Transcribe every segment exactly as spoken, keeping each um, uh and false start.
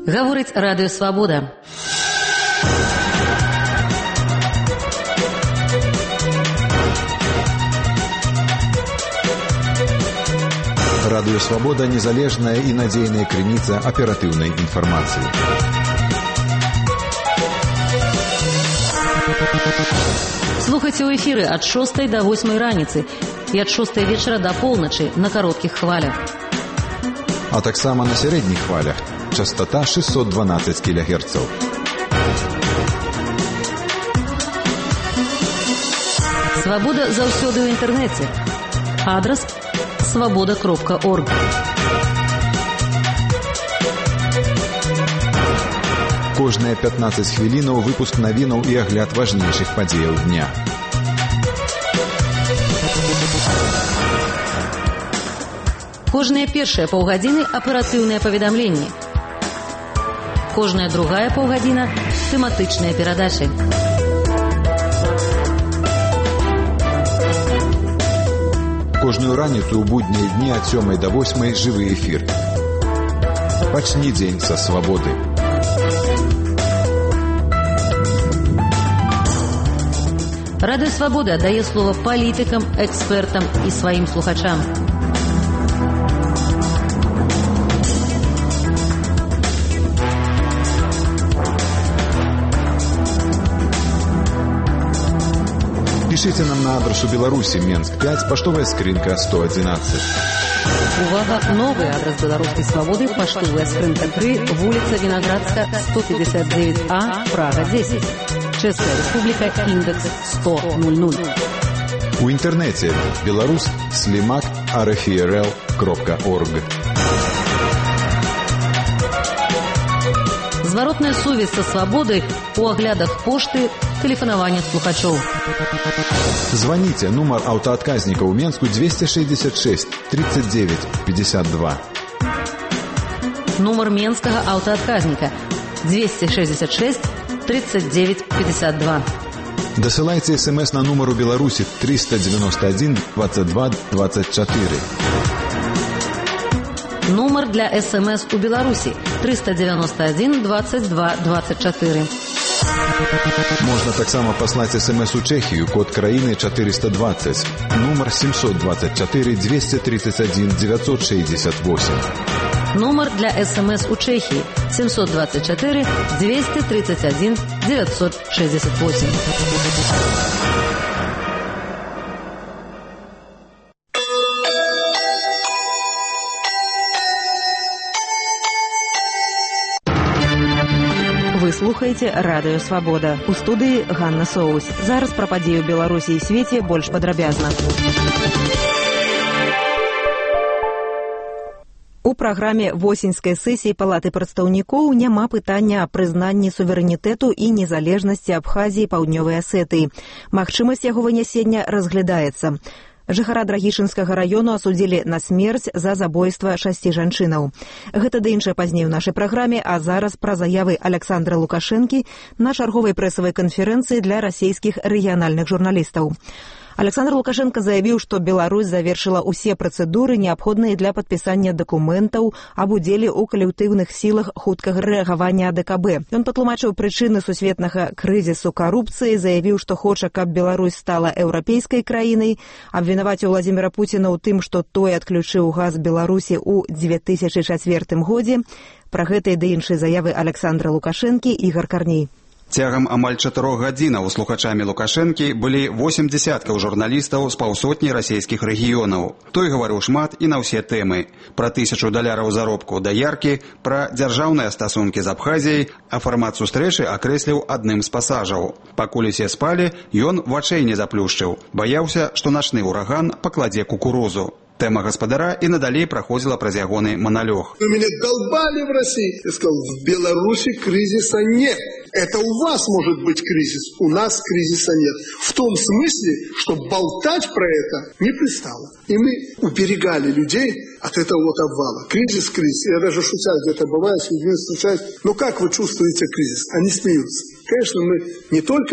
Гаворыць Радыё Свабода. Радыё Свабода – незалежная і надзейная крыніца аператыўнай інфармацыі. Слухайце ў эфіры ад шостай да восьмай раніцы і ад шостай вечара да поўначы на кароткіх хвалях. А таксама на сярэдніх хвалях. Частота шестьсот двенадцать кілогерцаў. Свабода заўсёды ў інтэрнэце. Адрас свабода кропка орг. Кожныя пятнаццаць хвілінаў выпуск навінаў і агляд важнейшых падзеяў дня. Кожныя першыя паўгадзіны аператыўныя паведамленні. Кожная другая паўгадзіна тэматычныя перадачы. Кожную раніцу ў буднія дні ад сёмай да восьмай жывы эфір. Пачні дзень са свабоды. Радыё Свабода дае слова палітыкам, экспертам і сваім слухачам. Пишите нам на адрес у Беларуси, Менск пять, поштовая скринка сто одиннадцать. Увага, новый адрес Белорусской Свободы, поштовая скринка три, улица Виноградская, сто пятьдесят девять А, Прага десять. Чешская Республика, индекс сто ноль. У интернете беларус слимак рфрл кропка орг. Зворотная сувязь со свободой у оглядах пошты, телефонования слухачоў. Звоните, номер автоотказника у Менску двести шестьдесят шесть тридцать девять пятьдесят два. Номер Менского автоотказника двести шестьдесят шесть тридцать девять пятьдесят два. Досылайте смс на номер у Беларуси триста девяносто один двадцать два двадцать четыре. Номер для СМС у Беларуси триста девяносто один двадцать два двадцать четыре. Можно таксама послать СМС у Чехию, код краины четыреста двадцать, номер семьсот двадцать четыре двести тридцать один девятьсот шестьдесят восемь. Номер для СМС у Чехии семьсот двадцать четыре двести тридцать один девятьсот шестьдесят восемь. Вы слухаеце Радыё Свабода. У студыі Ганна Соус. Зараз пра падзеі ў Беларусі і свеце больш падрабязна. У праграме восеньскай сесіі Палаты прадстаўнікоў няма пытання аб прызнанні суверэнітэту і незалежнасці Абхазіі і Паўднёвай Асетыі. Магчымасць яго вынясення разглядаецца. Жыхара Драгішынскага раёну асудзілі на смерць за забойства шасці жанчынаў. Гэта да іншае пазней у нашай праграме, а зараз пра заявы Александра Лукашэнкі на чарговай прэсавай канферэнцыі для расійскіх рэгіянальных журналістаў. Александр Лукашенко заявіў, што Беларусь завершыла ўсе працэдуры, неабходныя для падпісання дакументаў аб удзеле ў калектыўных сілах хуткага рэагавання А Дэ Ка Бэ. Ён патлумачыў прычыны сусветнага крызісу карупцыі, заявіў, што хоча, каб Беларусь стала еўрапейскай краінай, абвінаваціў Владзіміра Пуціна ў тым, што той адключыў газ Беларусі ў дзве тысячы чацвёртым годзе. Пра гэта і да іншай заявы Александра Лукашэнкі Ігар Карней. Цягам амаль чатырох гадзінаў слухачамі Лукашэнкі былі восем дзясяткаў журналістаў з паўсотні расійскіх рэгіёнаў. Той гаварыў шмат і на ўсе тэмы. Пра тысячу даляраў заробку даяркі, пра дзяржаўныя стасункі з Абхазіяй, а фармат сустрэчы акрэсліў адным з пасажаў. Пакуль усе спалі, ён вачэй не заплюшчыў. Баяўся, што начны ўраган пакладзе кукурузу. Тема гаспадара и надалей проходила праз ягоны монолог. Вы меня долбали в России. Я сказал, в Беларуси кризиса нет. Это у вас может быть кризис, у нас кризиса нет. В том смысле, что болтать про это не пристало. И мы уберегали людей от этого вот обвала. Кризис, кризис. Я даже шутя где-то бываю, с людьми встречаюсь. Ну как вы чувствуете кризис? Они смеются. Конечно, мы не только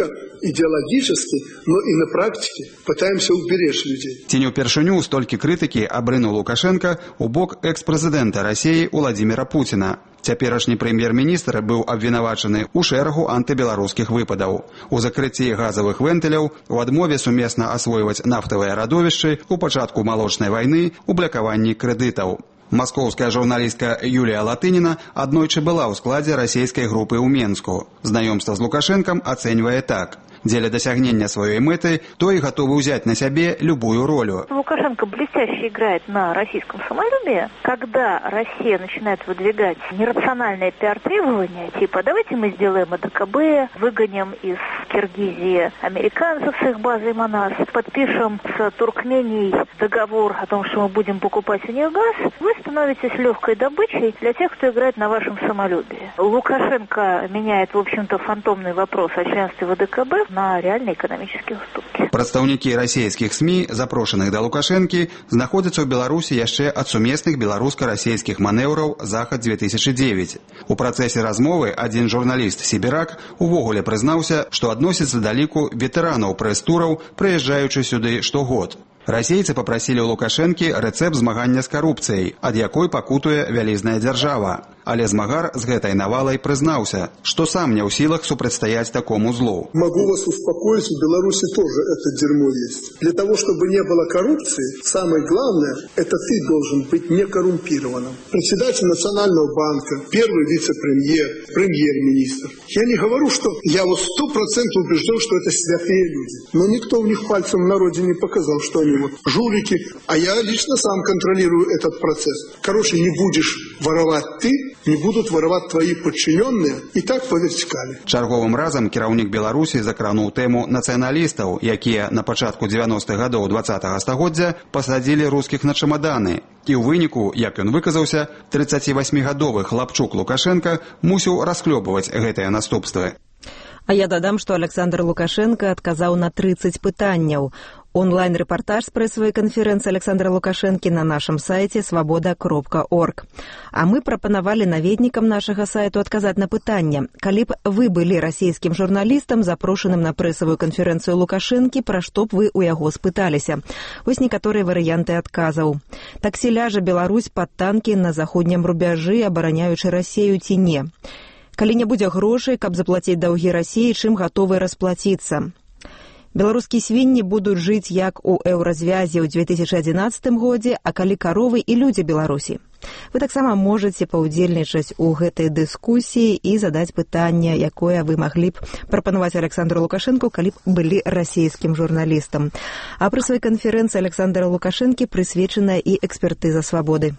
идеологически, но и на практике пытаемся уберечь людей. Ці не ўпершыню столькі крытыкі абрынуў Лукашенко у бок экс-прэзідэнта Расіі Владзіміра Пуціна. Цяперашні прэм'ер-міністр быў абвінавачаны ў шэрагу антыбеларускіх выпадаў. У закрыцці газавых вентыляў, у адмове сумесна асвойваць нафтавыя радовішчы, у пачатку малочнай вайны, у блакаванні крэдытаў. Маскоўская журналістка Юлія Латыніна аднойчы была ў складзе расійскай групы ў Менску. Знаёмства з Лукашэнкам ацэньвае так. Дзеля досягнения своей мэты, той готовы взять на себе любую роль. Лукашенко блестяще играет на российском самолюбии. Когда Россия начинает выдвигать нерациональные пиар-требования, типа давайте мы сделаем АДКБ, выгоним из Киргизии американцев с их базой Манас, подпишем с Туркменией договор о том, что мы будем покупать у них газ, вы становитесь легкой добычей для тех, кто играет на вашем самолюбии. Лукашенко меняет, в общем-то, фантомный вопрос о членстве в АДКБ на реальные экономические уступки. Прадстаўнікі расійскіх СМІ, запрошаных да Лукашэнкі, знаходзяцца ў Беларусі яшчэ ад сумесных беларуска-расійскіх манеўраў «Захад две тысячи девять». У працэсе размовы адзін журналіст Сібірак увогуле прызнаўся, што адносіцца да ліку ветэранаў прэс-тураў, прыязджаючы сюды штогод. Расейцы папрасілі ў Лукашэнкі рэцэпт змагання з карупцыяй, ад якой пакутуе вялізная дзяржава. Але змагар з гэтай навалай прызнаўся, што сам не ў сілах супрацьстаяць такому злу. Могу вас успокоить, в Беларуси тоже это дерьмо есть. Для того, чтобы не было коррупции, самое главное, это ты должен быть не коррумпированным. Председатель Национального банка, первый вице-премьер, премьер-министр. Я не говорю, что я вот сто процентов убежден, что это святые люди. Но никто у них пальцем в народе не показал, что они вот жулики. А я лично сам контролирую этот процесс. Короче, не будешь воровать ты, не будут воровать твои подчиненные, и так по вертикали. Чарговым разам кіраўнік Беларусі закрануў тэму нацыяналістаў, якія на пачатку дзевяностых гадоў двадцатага стагоддзя пасадзілі рускіх на чамаданы. І ў выніку, як ён выказаўся, трыццацівасьмігадовы хлапчук Лукашенко мусіў расхлёбваць гэтыя наступствы. А я дадам, што Александр Лукашенко адказаў на трыццаць пытанняў. Онлайн-рэпартаж з прэсавай канферэнцыі Александра Лукашэнкі на нашым сайце свабода кропка орг. А мы прапанавалі наведнікам нашага сайту адказаць на пытанне. Калі б вы былі расійскім журналістам, запрошаным на прэсавую канферэнцыю Лукашэнкі, пра што б вы ў яго спыталіся? Вось некаторыя варыянты адказаў. Таксі ляжа Беларусь пад танкі на заходнім рубяжы, абараняючы Расею ці не? Калі не будзе грошай, каб заплаціць даўгі Расіі, чым гатовы расплаціцца? Беларускія свінні будуць жыць як у еўразвязе ў две тысячи адзінаццатым годзе, а калі каровы і людзі Беларусі. Вы таксама можаце паўдзельнічаць у гэтай дыскусіі і задаць пытанне, якое вы маглі б прапанаваць Александру Лукашэнку, калі б былі расійскім журналістам. А пры сваёй канферэнцыі Александра Лукашэнкі прысвечаная і экспертыза свабоды.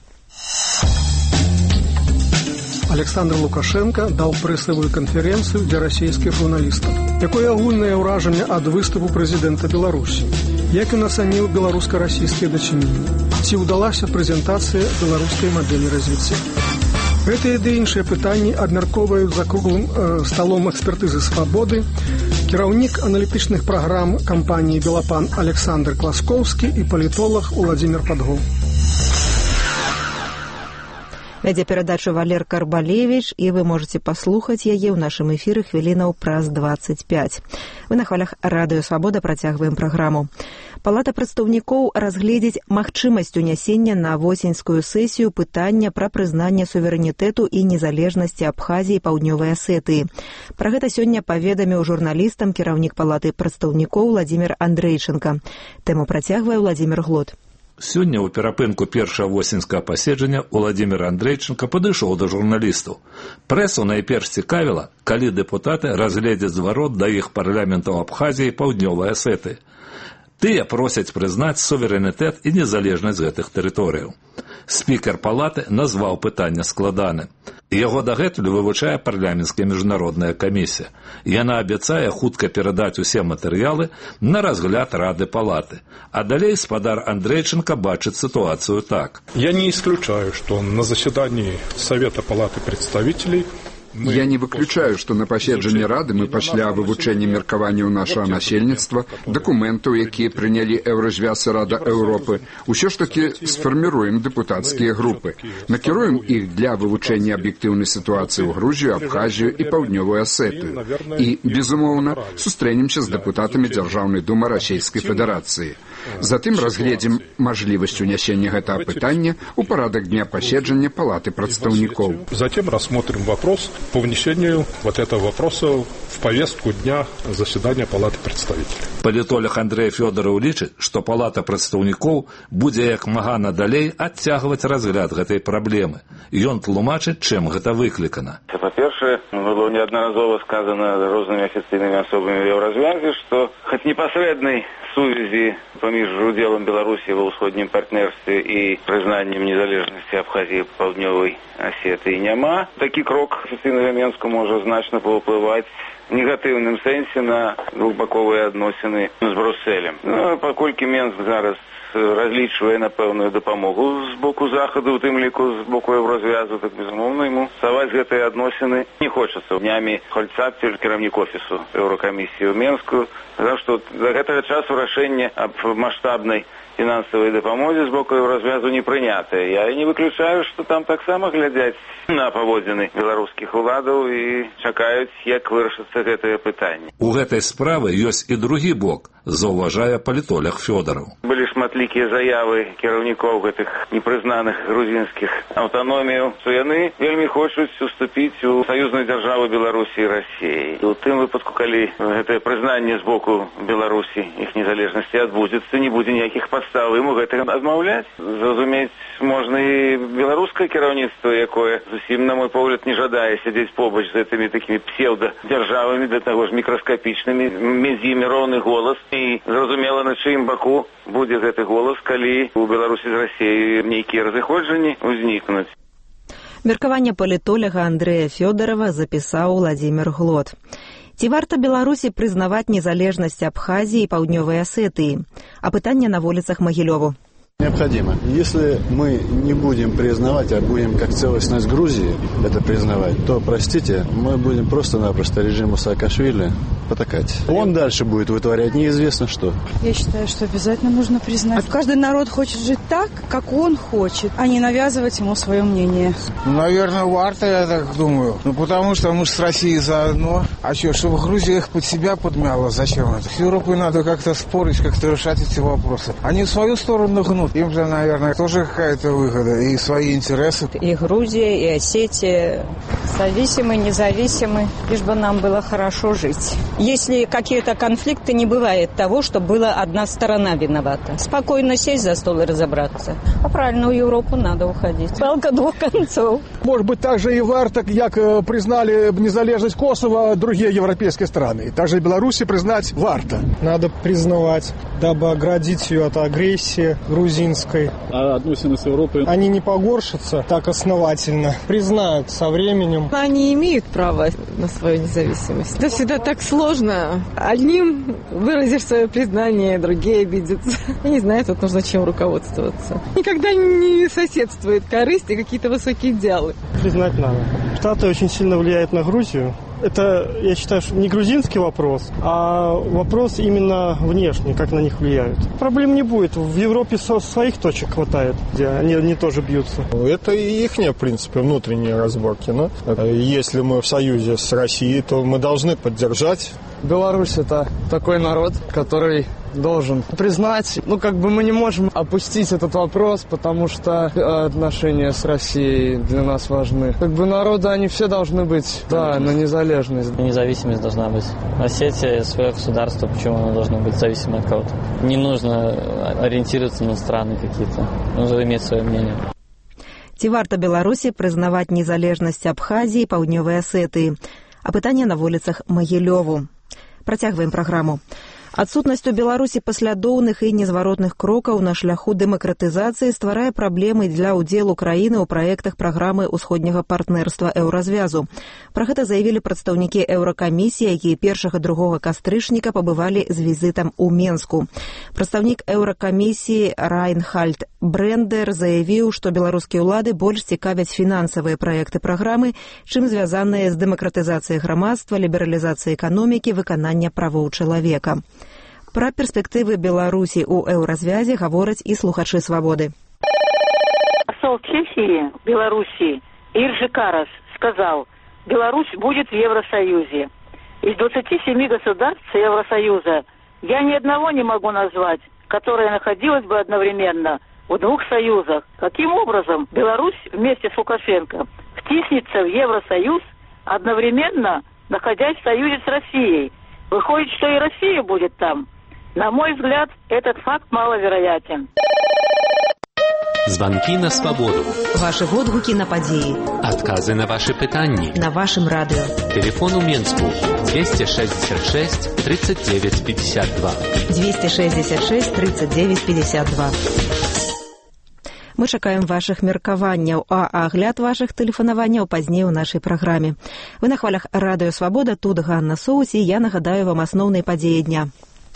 Александр Лукашенко дал прэсавую канферэнцыю для расійскіх журналістаў. Якое агульнае ўражанне ад выступу прэзідэнта Беларусі? Як ён ацаніў беларуска-расійскія дачыненні? Ці ўдалася прэзентацыя беларускай мадэлі развіцця? Гэтыя ды іншыя пытанні абмяркоўваюць за круглым э, сталом экспертызы свабоды кіраўнік аналітычных праграм кампаніі «Белапан» Александр Класкоўскі і палітолог Владзімір Падгоў. Вядзе перадачу Валер Карбалевіч, і вы можете паслухаць яе ў нашым эфіры хвілінаў праз двадцать пять. Вы на хвалях радыё «Свабода» працягваем праграму. Палата прадстаўнікоў разгледзіць магчымасць унясення на восеньскую сесію пытання пра прызнанне суверэнітэту і незалежнасці Абхазіі і Паўднёвай Асетыі. Пра гэта сёння паведаміў журналістам кіраўнік Палаты прадстаўнікоў Владзімір Андрэйчынка. Тэму працягвае Владзімір Глот. Сёння ў перапынку першага восеньскага паседжання Владзімір Андрейченко падышоў да журналістаў. Прэсу найперш цікавіла, калі дэпутаты разгледзяць зварот да іх парламентаў Абхазіі і Паўднёвай Асетыі. Тыя просяць прызнаць суверэнітэт і незалежнасць гэтых тэрыторыяў. Спікер палаты назваў пытанне складаным. Яго дагэтуль вывучае парламенцкая міжнародная камісія. Яна абяцае хутка перадаць усе матэрыялы на разгляд Рады палаты. А далей спадар Андрейченко бачыць ситуацию так. Я не исключаю, что на заседании Совета палаты представителей Я не выключаю, што на паседжанні рады мы пасля вывучэння меркаванняў нашага насельніцтва, дакументаў, якія прынялі Еўразвяз і Рада Еўропы, усё ж такі сфарміруем дэпутацкія групы. Накіруем іх для вывучэння аб'ектыўнай сітуацыі ў Грузію, Абхазію і Паўднёвую Асетыю. І, безумоўна, сустрэнемся з дэпутатамі Дзяржаўнай думы Расійскай Федэрацыі. Затым разгледзім мажлівасць унясення гэтага пытання ў парадак дня паседжання Палаты прадстаўнікоў. Затем рассмотрим вопрос по внесению вот этого вопроса в повестку дня заседания Палаты представителей. Палітолог Андрей Фёдоров лічыць, што Палата прадстаўнікоў будзе як мага надалей адцягваць разгляд гэтай праблемы. Ён тлумачыць, чым гэта выклікана. Па-першае, было неаднаразова сказано рознымі афіцыйнымі асобамі в Еўразвязе, што хоць непасрэднай сувязі паміж удзелам Беларусі ва ўсходнім партнерстве і прызнаннем незалежнасці Абхазіі, Паўднёвай Асетыі няма. Такі крок афіцыйнага Менску можа значна паўплываць в негатыўным сэнсе на двухбаковыя адносіны з Брюсселем. Ну, паколькі Менск зараз разлічвае на пэўную дапамогу з боку захаду, у тым ліку з боку Еўразвязу, так безумоўна яму ставаць гэтыя адносіны не хочацца. Днямі Хольцаппель, кіраўнік офісу Еўракамісіі ў Менску, сказаў, што да гэтага часу рашэнне аб маштабнай фінансавай дапамозе з боку Еўразвязу не прынятае. Я не выключаю, што там таксама глядзяць на паводзіны беларускіх уладаў і чакаюць, як вырашыцца гэтае пытанне. У гэтай справы ёсць і другі бок, заўважае палітолог Фёдоров. Былі шматлікія заявы кіраўнікоў гэтых непрызнаных грузінскіх аўтаноміяў, што яны вельмі хочуць уступіць у саюзную дзяржаву Беларусі і Расіі. У тым выпадку, калі гэтае прызнанне з боку Беларусі іх незалежнасці адбудзецца, не будзе ніякіх падстаў ім гэтага адмаўляць. Зразумець можна і беларускае кіраўніцтва, якое зусім, на мой погляд, не жадае сядзець побач з гэтымі такімі псеўдадзяржавамі, да таго ж мікраскапічнымі, між імі роўны голас. І зразумела, на чыім баку будзе гэты голас, калі у Беларусі з Расіяй нейкія разыходжанні узнікнуць. Меркаванне палітолага Андрэя Фёдорова запісаў Владзімір Глот. Ці варта Беларусі прызнаваць незалежнасць Абхазіі і Паўднёвай Асетыі? А пытанне на вуліцах Магілёву. Необходимо. Если мы не будем признавать, а будем как целостность Грузии это признавать, то, простите, мы будем просто-напросто режиму Саакашвили потакать. Он дальше будет вытворять неизвестно что. Я считаю, что обязательно нужно признать. Каждый народ хочет жить так, как он хочет, а не навязывать ему свое мнение. Наверное, варто, я так думаю. Ну, потому что мы с Россией заодно. А что, чтобы Грузия их под себя подмяла, зачем это? С Европой надо как-то спорить, как-то решать эти вопросы. Они в свою сторону гнут. Им же, наверное, тоже какая-то выгода и свои интересы. И Грузия, и Осетия зависимы, независимы, лишь бы нам было хорошо жить. Если какие-то конфликты, не бывает того, что была одна сторона виновата. Спокойно сесть за стол и разобраться. А правильно, в Европу надо уходить. Палка двух концов. Может быть, так же и варто, как признали незалежность Косово другие европейские страны. Так же и Беларуси признать варто. Надо признавать, дабы оградить ее от агрессии грузинской. А относины с Европой? Они не погоршатся так основательно. Признают со временем. Они имеют право на свою независимость. Это всегда так сложно. Одним выразишь свое признание, другие обидятся. Я не знаю, тут нужно чем руководствоваться. Никогда не соседствует корысть и какие-то высокие идеалы. Признать надо. Штаты очень сильно влияют на Грузию. Это, я считаю, не грузинский вопрос, а вопрос именно внешний, как на них влияют. Проблем не будет. В Европе своих точек хватает, где они, они тоже бьются. Это и их, в принципе, внутренние разборки. Но если мы в союзе с Россией, то мы должны поддержать. Беларусь – это такой народ, который должен признать, ну, как бы мы не можем опустить этот вопрос, потому что отношения с Россией для нас важны. Как бы народы, они все должны быть, да, на незалежность. Независимость должна быть. Осетия – свое государство, почему оно должно быть зависимо от кого-то? Не нужно ориентироваться на страны какие-то, нужно иметь свое мнение. Ці варта Беларусі прызнаваць незалежнасць Абхазіі і Паўднёвай Асетыі? А пытанне на вуліцах Магілёву. Працягваем праграму. Адсутнасць у Беларусі паслядоўных і незваротных крокаў на шляху дэмакратызацыі стварае праблемы для ўдзелу краіны ў праектах праграмы ўсходняга партнерства Еўразвязу. Пра гэта заявілі прадстаўнікі Еўракамісіі, якія першага і другога кастрычніка пабывалі з візітам у Менску. Прадстаўнік Еўракамісіі Райнхальд Брендер заявіў, што беларускія ўлады больш цікавяць фінансавыя праекты праграмы, чым звязаныя з дэмакратызацыяй грамадства, лібералізацыяй эканомікі, выканання правоў чалавека. Пра перспектывы Беларусі ў Еўразвязе гавораць і слухачы «Свабоды». Посол Чехии, Беларуси, Иржи Карас сказал, Беларусь будет в Евросоюзе. Из двадцати семи государств Евросоюза я ни одного не могу назвать, которое находилось бы одновременно в двух союзах. Каким образом Беларусь вместе с Лукашенко втиснется в Евросоюз, одновременно находясь в союзе с Россией? Выходит, что и Россия будет там. На мой взгляд, этот факт маловероятен. Звонки на свободу. Ваши водгуки на подеи. Отказы на ваши пытанни. На вашем радио. Телефон у Менску двести шестьдесят шесть тридцать девять пятьдесят два. двести шестьдесят шесть тридцать девять пятьдесят два. Мы чакаем вашых меркаванняў, а агляд вашых тэлефанаванняў пазней у нашай праграме. Вы на хвалях радыё «Свабода», тут Ганна Соус, і я нагадаю вам асноўныя падзеі дня.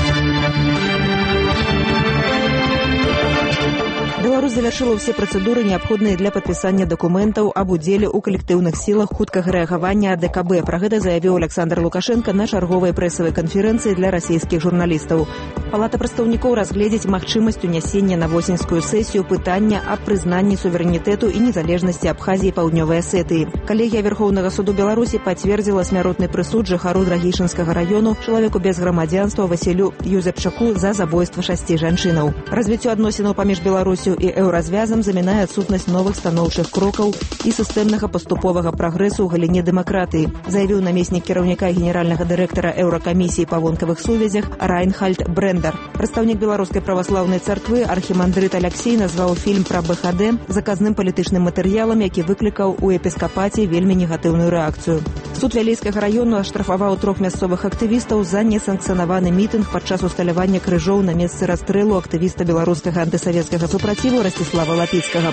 Беларусь завершила все процедуры, необходные для подписания документов об уделе у коллективных силах хуткага рэагавання ДКБ. Про гэта заявил Александр Лукашенко на чарговой прессовой конференции для российских журналистов. Палата прадстаўнікоў разгледзіць магчымасць унясення на восеньскую сессию пытання о признании суверенитету и незалежности Абхазии и Паўднёвай Осетии. Коллегия Верховного суду Беларуси подтвердила смяротный прысуд жыхару Драгішинскага району, человеку без грамадзянства Василю Юзепчаку за забойство шасці жанчынаў. Развіццё адносінаў паміж Беларусю і Еўразвязам замінае адсутнасць новых станоўчых крокаў і сістэмнага паступовага прагрэсу ў галіне дэмакратыі, заявіў намеснік кіраўніка генеральнага дырэктара Еўракамісіі па вонкавых сувязях Райнхальд Брендер. Прадстаўнік беларускай праваслаўнай царквы архімандрыт Аляксей назваў фільм пра БХД заказным палітычным матэрыялам, які выклікаў у эпіскапаце вельмі негатыўную рэакцыю. Суд Вялейскага раёну аштрафаваў трох мясцовых актывістаў за несанкцыянаваны мітынг падчас усталявання крыжоў на месцы расстрэлу актывіста беларускага антысавецкага супраціву Ростислава Лапіцкага.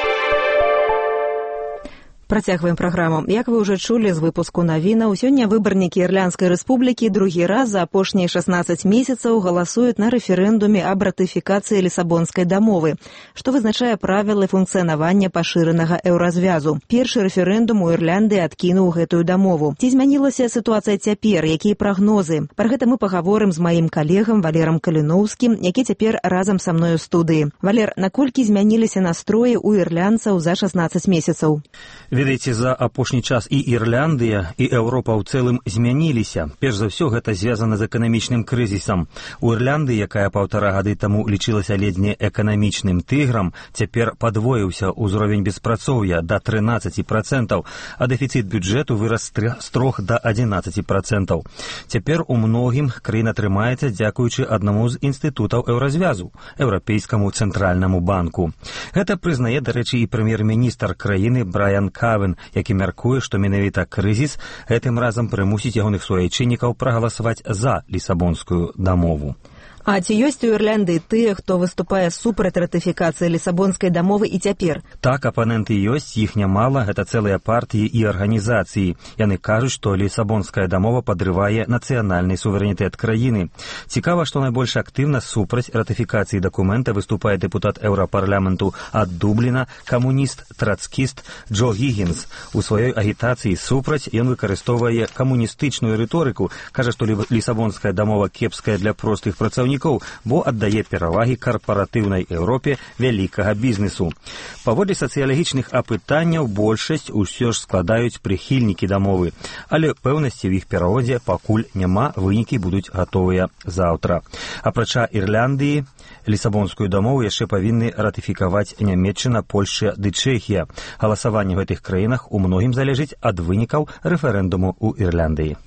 Працягваем праграму. Як вы ўжо чулі з выпуску навінаў, сёння выбарнікі Ірландскай рэспублікі другі раз за апошнія шаснаццаць месяцаў галасуюць на рэферэндуме аб ратыфікацыі Лісабонскай дамовы, што вызначае правілы функцыянавання пашыранага Еўразвязу. Першы рэферэндум у Ірландыі адкінуў гэтую дамову. Ці змянілася сітуацыя цяпер, якія прагнозы? Пра гэта мы пагаворым з маім калегам Валерам Каліноўскім, які цяпер разам са мною ў студыі. Валер, наколькі змяніліся настроі ў ірландцаў за шаснаццаць месяцаў? Ведаеце, за апошні час і Ірландыя, і Еўропа ў цэлым змяніліся. Перш за ўсё, гэта звязана з эканамічным крызісам. У Ірландыі, якая паўтара гады таму лічылася ледзьне эканамічным тыграм, цяпер падвоіўся ўзровень беспрацоўя да трынаццаці працэнтаў, а дэфіцыт бюджэту вырас з трох да адзінаццаці працэнтаў. Цяпер у многім краіна трымаецца дзякуючы аднаму з інстытутаў Еўразвязу, Еўрапейскаму цэнтральнаму банку. Гэта прызнае, дарэчы, і прэм'ер-міністр краіны Брайан Кавен, які мяркуе, што менавіта крызіс гэтым разам прымусіць ягоных суайчыннікаў прагаласаваць за Лісабонскую дамову. А ці ёсць у Ірландыі тыя, хто выступае супраць ратыфікацыі Лісабонскай дамовы і цяпер? Так, апаненты ёсць, іх нямала, гэта цэлыя партыі і арганізацыі. Яны кажуць, што Лісабонская дамова падрывае нацыянальны суверэнітэт краіны. Цікава, што найбольш актыўна супраць ратыфікацыі дакумента выступае дэпутат Еўрапарламенту ад Дубліна, камуніст, трацкіст Джо Гігінс. У сваёй агітацыі супраць ён выкарыстоўвае камуністычную рыторыку, кажа, што Лісабонская дамова кепская для простых працаўнікаў, бо аддае перавагі карпаратыўнай Еўропе вялікага бізнесу. Паводле сацыялагічных апытанняў большасць усё ж складаюць прыхільнікі дамовы, але пэўнасці ў іх пераводзе пакуль няма, вынікі будуць гатовыя заўтра. Апрача Ірландыі, Лісабонскую дамову яшчэ павінны ратыфікаваць Нямецчына, Польшча ды Чэхія. Галасаванне ў гэтых краінах у многім залежыць ад вынікаў рэферэндуму ў Ірландыі.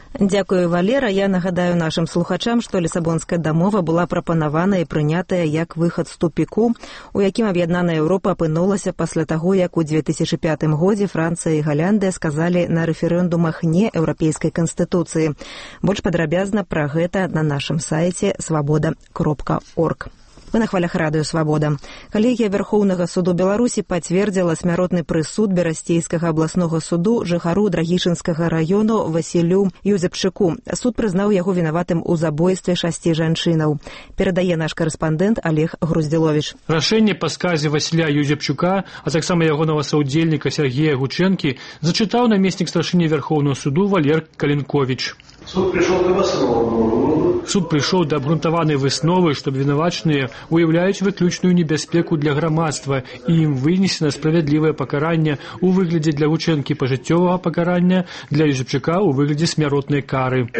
Дзякую, Валера. Я нагадаю нашим слухачам, што Лісабонская дамова была прапанавана і прынятая як выхад з тупіку, у якім аб'яднаная Еўропа апынулася пасля таго, як у две тысячы пятым годзе Францыя і Галяндыя сказалі на рэферэндумах не еўрапейскай канстытуцыі. Больш падрабязна пра гэта на нашым сайце свабода кропка орг. Вы на хвалях радыё «Свабода». Калегія Верхоўнага суду Беларусі пацвердзіла смяротны прысуд Берасцейскага абласнога суду жыхару Драгішынскага раёну Васілю Юзепчыку. Суд прызнаў яго вінаватым у забойстве шасці жанчынаў. Перадае наш карэспандэнт Олег Груздзіловіч. Рашэнне па сказе Васіля Юзепчука, а таксама ягонага саўдзельніка Сергея Гучэнкі зачытаў намеснік старшыні Верхоўнага суду Валер Калінковіч. Суд пришел к выснову. Суд прыйшоў да абгрунтаванай высновы, што абвінавачаныя уяўляюць выключную небяспеку для грамадства і ім вынесена справядлівае пакаранне ў выглядзе для Гучэнкі пажыццёвага пакарання, для Юзепчука ў выглядзе смяротнай кары.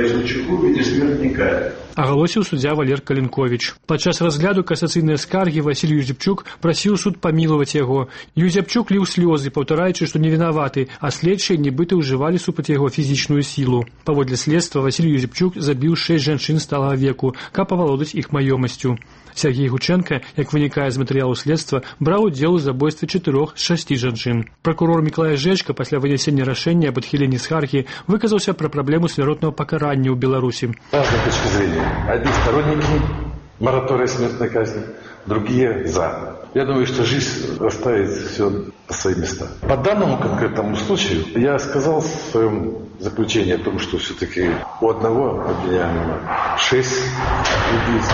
Агалосіў суддзя Валер Калінковіч. Падчас разгляду касацыйнай скаргі Васіль Юзепчук прасіў суд памілаваць яго. Юзепчук ліў слёзы, паўтараючы, што не вінаваты, а следчыя нібыта ўжывалі супраць яго фізічную сілу. Паводле следства Васіль Юзепчук забіў шэсць жанчын сталага веку, каб авалодаць іх маёмасцю. Сергей Гучэнка, як вынікае з матэрыялу следства, браў удзел у забойстве чатырох з шасці жанчын. Пракурор Мікалай Жэчка пасля вынясення рашэння аб адхіленні скаргі выказаўся пра праблему смяротнага пакарання ў Беларусі. Разные точки зрения. Одни сторонники моратория смертной казни, другие за. Я думаю, что жизнь расставит все на свои места. По данному конкретному случаю я сказал в своем заключении о том, что все-таки у одного обвиняемого шесть убийств,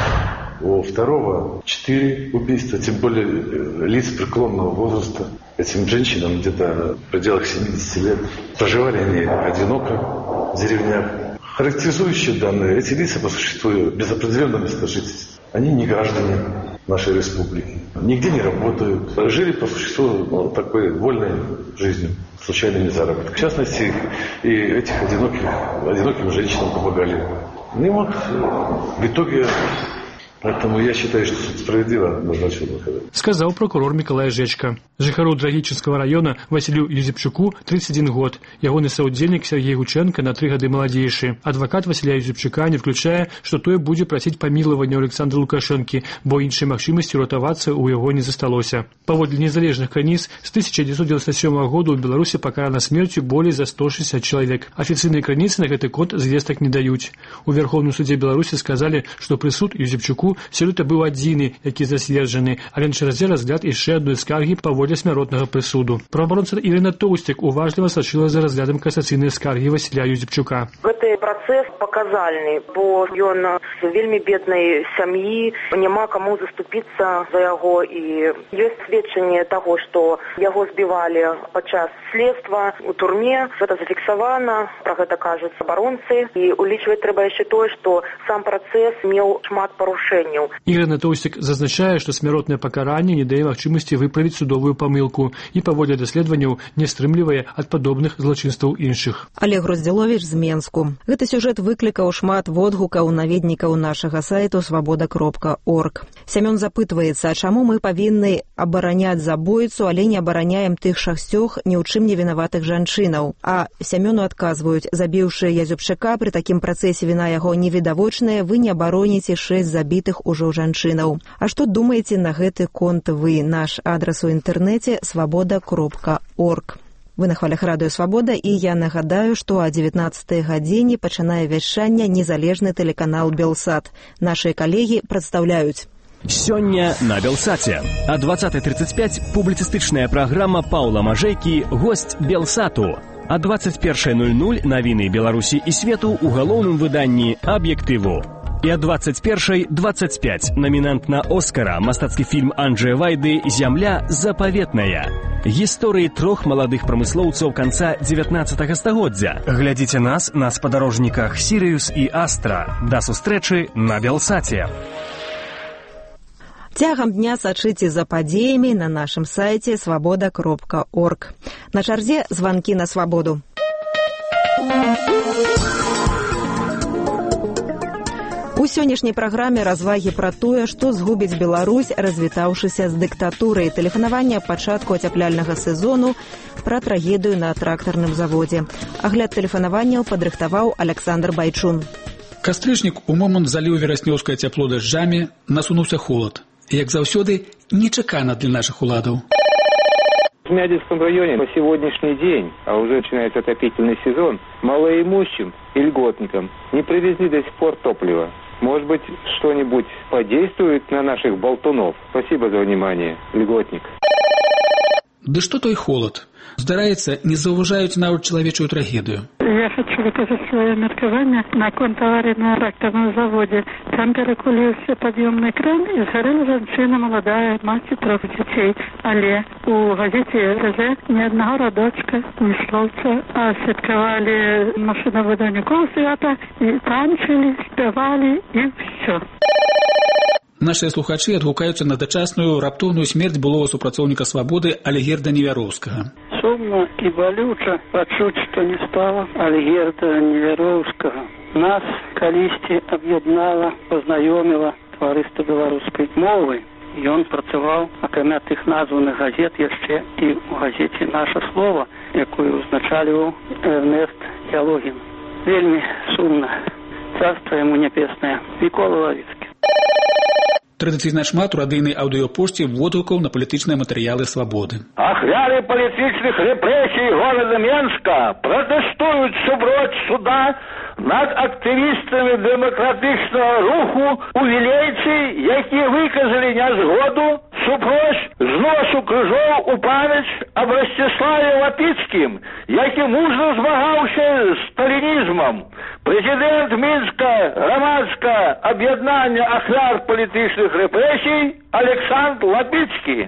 у второго четыре убийства, тем более лиц преклонного возраста. Этим женщинам где-то в пределах семидесяти лет. Проживали они одиноко в деревнях. Характеризующие данные, эти лица по существу без определенного места жительства. Они не граждане нашей республики. Нигде не работают. Жили по существу ну, такой вольной жизнью, случайными заработками. В частности, и этих одиноких, одиноким женщинам помогали. Ну и вот в итоге... Поэтому я считаю, что суд справедливо назначил выхода. Сказал прокурор Миколай Жечка. Жыхару Драгічынскага района Василю Юзепчуку тридцать один год. Ягоны саўдзельнік Сергей Гучэнка на три гады маладзейшы. Адвакат Василя Юзепчука не включае, што той будзе прасіць памілавання Александра Лукашэнкі, бо іншай магчымасці ратавацца ў яго не засталося. Паводле незалежных крыніц, з тысяча девятьсот девяносто седьмого года ў Беларусі пакарана смерцю болей за сто шестьдесят чалавек. Афіцыйныя крыніцы на гэты код звестак не даюць. У Верховным суде Беларусі сказалі, што прысуд Юзепчуку сёлета быў адзіны, які засверджаны, але на чарзе разгляд яшчэ адной скаргі паводле смяротнага прысуду. Праваабаронца Ірына Тоўсцік уважліва сачыла за разглядам касацыйнай скаргі Васіля Юзепчука. Гэты працэс паказальны, бо ён з вельмі беднай сям'і, няма каму заступіцца за яго, і ёсць сведчанне таго, што яго збівалі падчас следства у турме. Гэта зафіксавана, пра гэта кажуць абаронцы, і улічваць трэба яшчэ тое, што сам працэс меў шмат парушэнняў. Ірына Тоўсцік зазначае, што смяротнае пакаранне не дае магчымасці выправіць судовую памылку і паводле даследаванняў не стрымлівае ад падобных злачынстваў іншых. Олег Груздзіловіч з Менску. Гэты сюжэт выклікаў шмат водгукаў наведнікаў нашага сайту свабода кропка орг. Сямён запытваецца, чаму мы павінны абараняць забойцу, але не абараняем тых шасцёх ні ў чым не вінаватых жанчынаў. А Сямёну адказваюць, забіўшы Юзепчука, пры такім працэсе віна яго невідавочная, вы не абароніце шэсць забітых ужо жанчынаў. А што думаеце на гэты конт вы? Наш адрас у інтэрнэце свабода кропка орг. Вы на хвалях радыё «Свабода», і я нагадаю, што о дзевятнаццатай гадзіне пачынае вяшчанне незалежны тэлеканал «Белсат». Нашыя калегі прадстаўляюць. Сёння на Белсаце. О двадцатай тридцать пять публіцыстычная праграма Паўла Мажэйкі «Госць Белсату». О двадцать первой ноль ноль навіны Беларусі і свету ў галоўным выданні «Аб'ектыву». И о двадцать первой двадцать пять номинант на Оскара мастацкі фільм Анджея Вайды «Зямля запаветная». Гісторыі трох маладых прамыслоўцаў канца дзевятнаццатага стагоддзя. Глядзіце нас на спадарожніках «Сірыус» і «Астра». Да сустрэчы на Белсаце. Цягам дня сачыце за падзеямі на нашым сайце свабода кропка орг. На чарзе званкі на свабоду. У У сённяшняй праграме развагі пра тое, што згубіць Беларусь, развітаўшыся з дыктатурай, тэлефанаванне пачатку ацяпляльнага сезону, пра трагедыю на трактарным заводзе. Агляд тэлефанаванняў падрыхтаваў Александр Байчун. Кастрычнік у момант заліў вераснёўскае цяпло дажджамі, насунуўся холад. Як заўсёды, нечакана для нашых уладаў. В Мядинском районе по сегодняшний день, а уже начинается отопительный сезон, малоимущим и льготникам не привезли до сих пор топливо. Может быть, что-нибудь подействует на наших болтунов? Спасибо за внимание, льготник. Да что той холод? Здараецца, не заўважаюць нават чалавечую трагедыю. Я хочу выказать свое меркование на конт аварии на тракторном заводе. Там перекулился подъемный кран и сгорела женщина молодая, мать и трех детей. Але у газете РЗ ни одного родочка, ни словца. А святковали машиноводовников свята, и танцевали, спевали, и все. Нашыя слухачы адгукаюцца на дачасную раптоўную смерць былого супрацоўніка «Свабоды» Альгерда Невяроўскага. Сумна і балюча пачуць, што не стала Альгерда Невяроўскага. Нас калісьці аб'яднала, пазнаёміла таварыства беларускай мовы. Ён працаваў, акрамя тых названых газет, яшчэ і ў газеце «Наша слова», якую узначаліваў Эрнест Ялогін. Вельмі сумна. Царства яму нябеснае. Мікола Лавіцкі. Традыцыйна шмат у радыйнай аўдыёпошце водгукаў на палітычныя матэрыялы «Свабоды». Ахвяры палітычных рэпрэсій горада Менска пратэстуюць супроць суда над актывістамі дэмакратычнага руху у Вілейцы, якія выказалі нязгоду супроць зносу крыжоў у памяць аб Расціславе Лапіцкім, які мужна змагаўся з сталінізмам. Прэзідэнт Мінска грамадскага аб'яднання ахвяр палітычных репрессий Александр Лапицкий.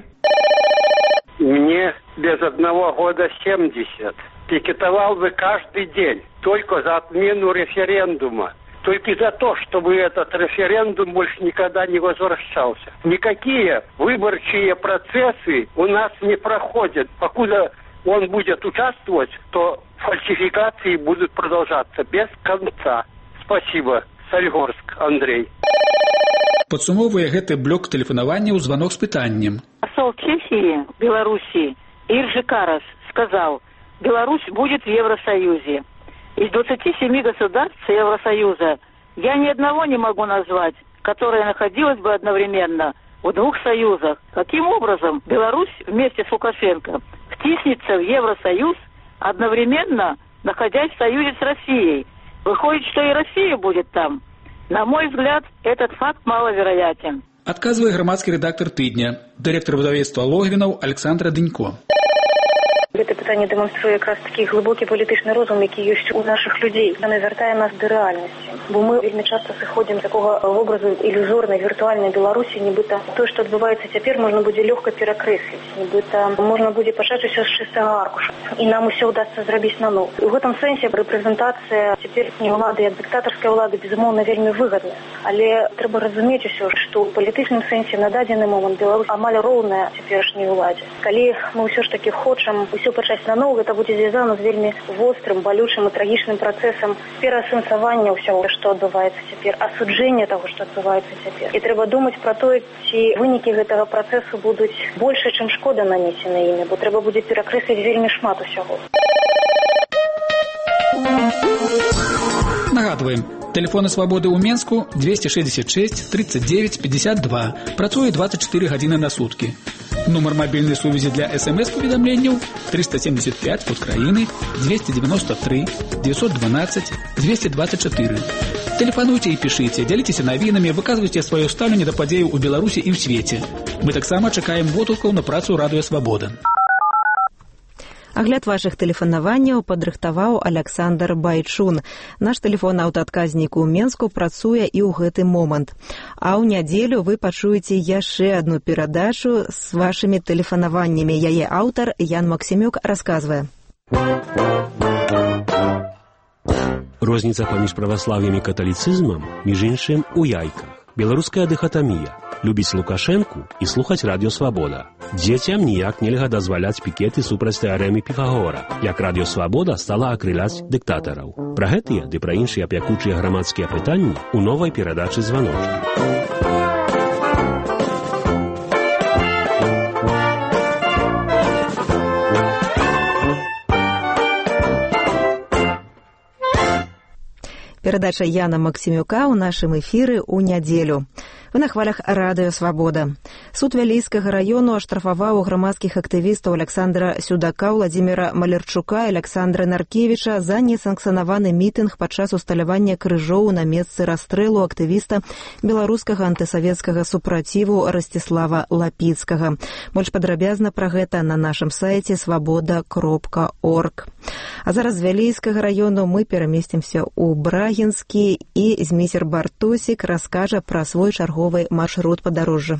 Мне без одного года семьдесят. Пикетовал бы каждый день только за отмену референдума. Только за то, чтобы этот референдум больше никогда не возвращался. Никакие выборчие процессы у нас не проходят. Покуда он будет участвовать, то фальсификации будут продолжаться без конца. Спасибо. Солигорск, Андрей. Падсумоўвае гэты блок тэлефанаванняў званок з пытаннем. Посол Чехии, Белоруссии, Иржи Карас сказал, Беларусь будет в Евросоюзе. Из двадцати семи государств Евросоюза я ни одного не могу назвать, которое находилось бы одновременно в двух союзах. Каким образом Беларусь вместе с Лукашенко втиснется в Евросоюз, одновременно находясь в союзе с Россией? Выходит, что и Россия будет там. На мой взгляд, этот факт маловероятен. Адказвае грамадскі рэдактар тыдня, дырэктар выдавецтва Логвінаў Александра Дынько. Гэта пытанне дэманструе якраз такі глыбокі палітычны розум, які ёсць у нашых людзей. Яна вяртае нас да рэальнасці. Бо мы вельмі часта сыходзім з такога вобразу ілюзорнай, віртуальнай Беларусі, нібыта тое, што адбываецца цяпер, можна будзе лёгка перакрэсліць. Нібыта можна будзе пачаць усё з чыстага аркуша. І нам усё ўдасца зрабіць наноў. У гэтым сэнсе рэпрэзентацыя цяперашняй улады ад дыктатарскай улады, безумоўна, вельмі выгадная. Але трэба разумець усё, што ў палітычным сэнсе на дадзены момант Беларусь амаль роўная цяперашняй уладзе. Калі мы ўсё ж такі хочам усё пачаць наноў, гэта будзе звязана з вельмі вострым, балючым і трагічным працэсам пераасэнсавання ўсяго, што адбываецца цяпер, асуджэння таго, што адбываецца цяпер. І трэба думаць пра тое, ці вынікі гэтага працэсу будуць больше, чым шкода нанесена імі, бо трэба будзе перакрэсліць вельмі шмат усяго. Нагадваем, тэлефоны «Свабоды» ў Менску двести шестьдесят шесть тридцать девять пятьдесят два. Працуе двадцать четыре гадзіны на суткі. Нумар мобильной сувязі для смс-поведомленняў триста семьдесят пять код краіны двести девяносто три девятьсот двенадцать двести двадцать четыре. Тэлефануйце і пішыце, дзяліцеся навінамі, выказвайце сваё стаўленне да падзеяў у Беларусі і ў свеце. Мы таксама чакаем водгукаў на працу радыё «Свабода». Агляд вашых тэлефанаванняў падрыхтаваў Александр Байчун. Наш тэлефон аўтаадказнік у Менску працуе і ў гэты момант. А ў нядзелю вы пачуеце яшчэ адну перадачу з вашымі тэлефанаваннямі. Яе аўтар Ян Максімюк расказвае. Розніца паміж праваслаўем і каталіцызмам, між іншым, у яйках. Беларуская дыхатамія. любіць Лукашэнку і слухаць радыё Свабода. Дзецям ніяк нельга дазваляць пікеты супраць тэарэмы Піфагора, як радыё Свабода стала акрыляць дыктатараў. Пра гэтыя ды пра іншыя пякучыя грамадскія пытанні у новай перадачы «Званочкі». Перадача Яна Максімюка ў нашым эфіры ў нядзелю. Вы на хвалях радыё «Свабода». Суд Вялейскага раёну аштрафаваў грамадскіх актывістаў Александра Сюдака, Владзіміра Малярчука і Александра Наркевіча за несанкцыянаваны мітынг падчас усталявання крыжоў на месцы расстрэлу актывіста беларускага антысавецкага супраціву Расціслава Лапіцкага. Больш падрабязна пра гэта на нашым сайце свабода кропка орг. А зараз з Вялейскага раёну мы перамесцімся ў Брагінскі, і Зміцер Бартосік раскажа пра свой чарговы маршрут падарожжа.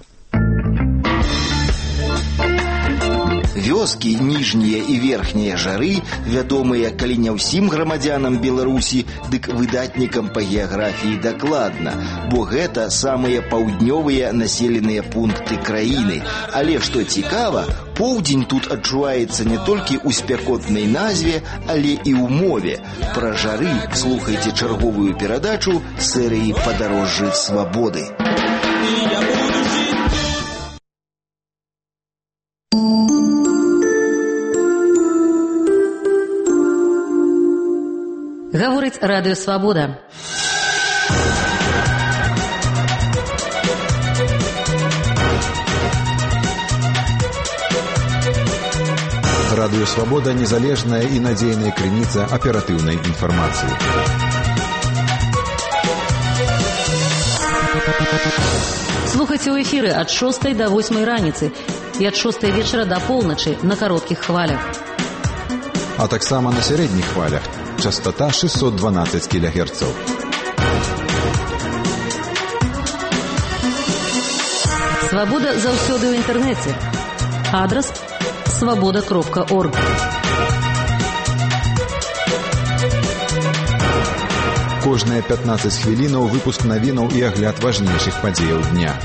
Вёскі ніжнія і верхнія жары, вядомыя калі не ўсім грамадзянам Беларусі, дык выдатнікам па геаграфіі дакладна, бо гэта самыя паўднёвыя населеныя пункты краіны. Але што цікава, поўдзень тут адчуваецца не толькі ў спякотнай назве, але і ў мове. Пра жары слухайце чарговую перадачу серыі «Падарожжы свабоды». Гаворыць радыё «Свабода». Радыё «Свабода» – незалежная і надзейная крыніца аператыўнай інфармацыі. Слухайце ў эфіры ад шостай да восьмай раніцы і ад шостай вечара да поўначы на кароткіх хвалях. А таксама на сярэдніх хвалях. Частота шестьсот двенадцать килогерцев. Свабода заўсёды ў інтэрнэце. Адрас свабода кропка орг. Кожныя пятнадцать хвілінаў выпуск навінаў і агляд важнейшых падзеяў дня.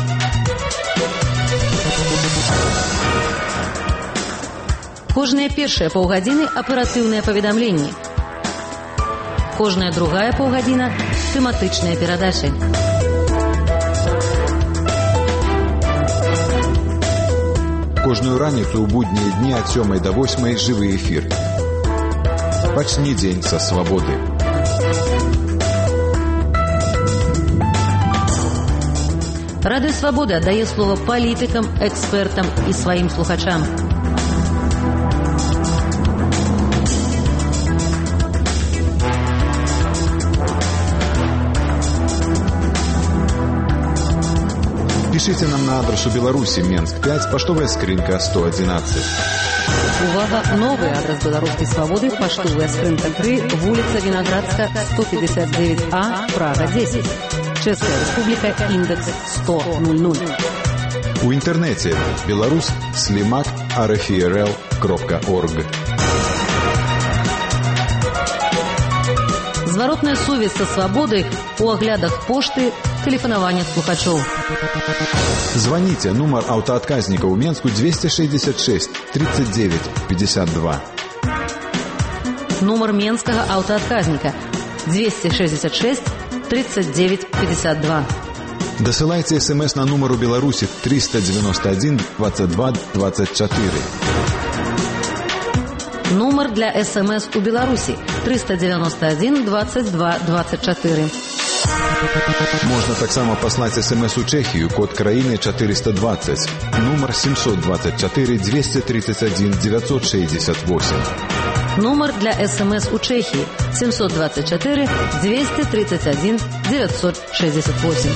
Кожныя першыя паўгадзіны аператыўныя паведамленні. Кожная другая паўгадзіна тэматычныя перадачы. Кожную раніцу ў буднія дні ад сёмай да восьмай жывы эфір. Пачні дзень са свабоды. Радыё «Свабода» дае слова палітыкам, экспертам і сваім слухачам. Пишите нам на адресу Беларуси, Менск пять, поштовая скринка сто одиннадцать. Увага, новый адрес Белорусской свободы, поштовая скринка три, улица Виноградска, сто пятьдесят девять А, Прага десять. Чешская республика, индекс сто ноль. У интернете беларус слимак арфрл кропка орг. Зворотная сувязь со свободой у оглядах пошты, телефонование слухачоў. Звоните, номер автоотказника у Менску двести шестьдесят шесть тридцать девять пятьдесят два. Номер Менского автоотказника двести шестьдесят шесть тридцать девять пятьдесят два. Досылайте смс на номер у Беларуси триста девяносто один двадцать два двадцать четыре. Номер для СМС у Беларуси триста девяносто один двадцать два двадцать четыре. Можно таксама послать смс у Чехию, код краины четыреста двадцать, номер семьсот двадцать четыре двести тридцать один девятьсот шестьдесят восемь. Номер для СМС у Чехии семьсот двадцать четыре двести тридцать один девятьсот шестьдесят восемь.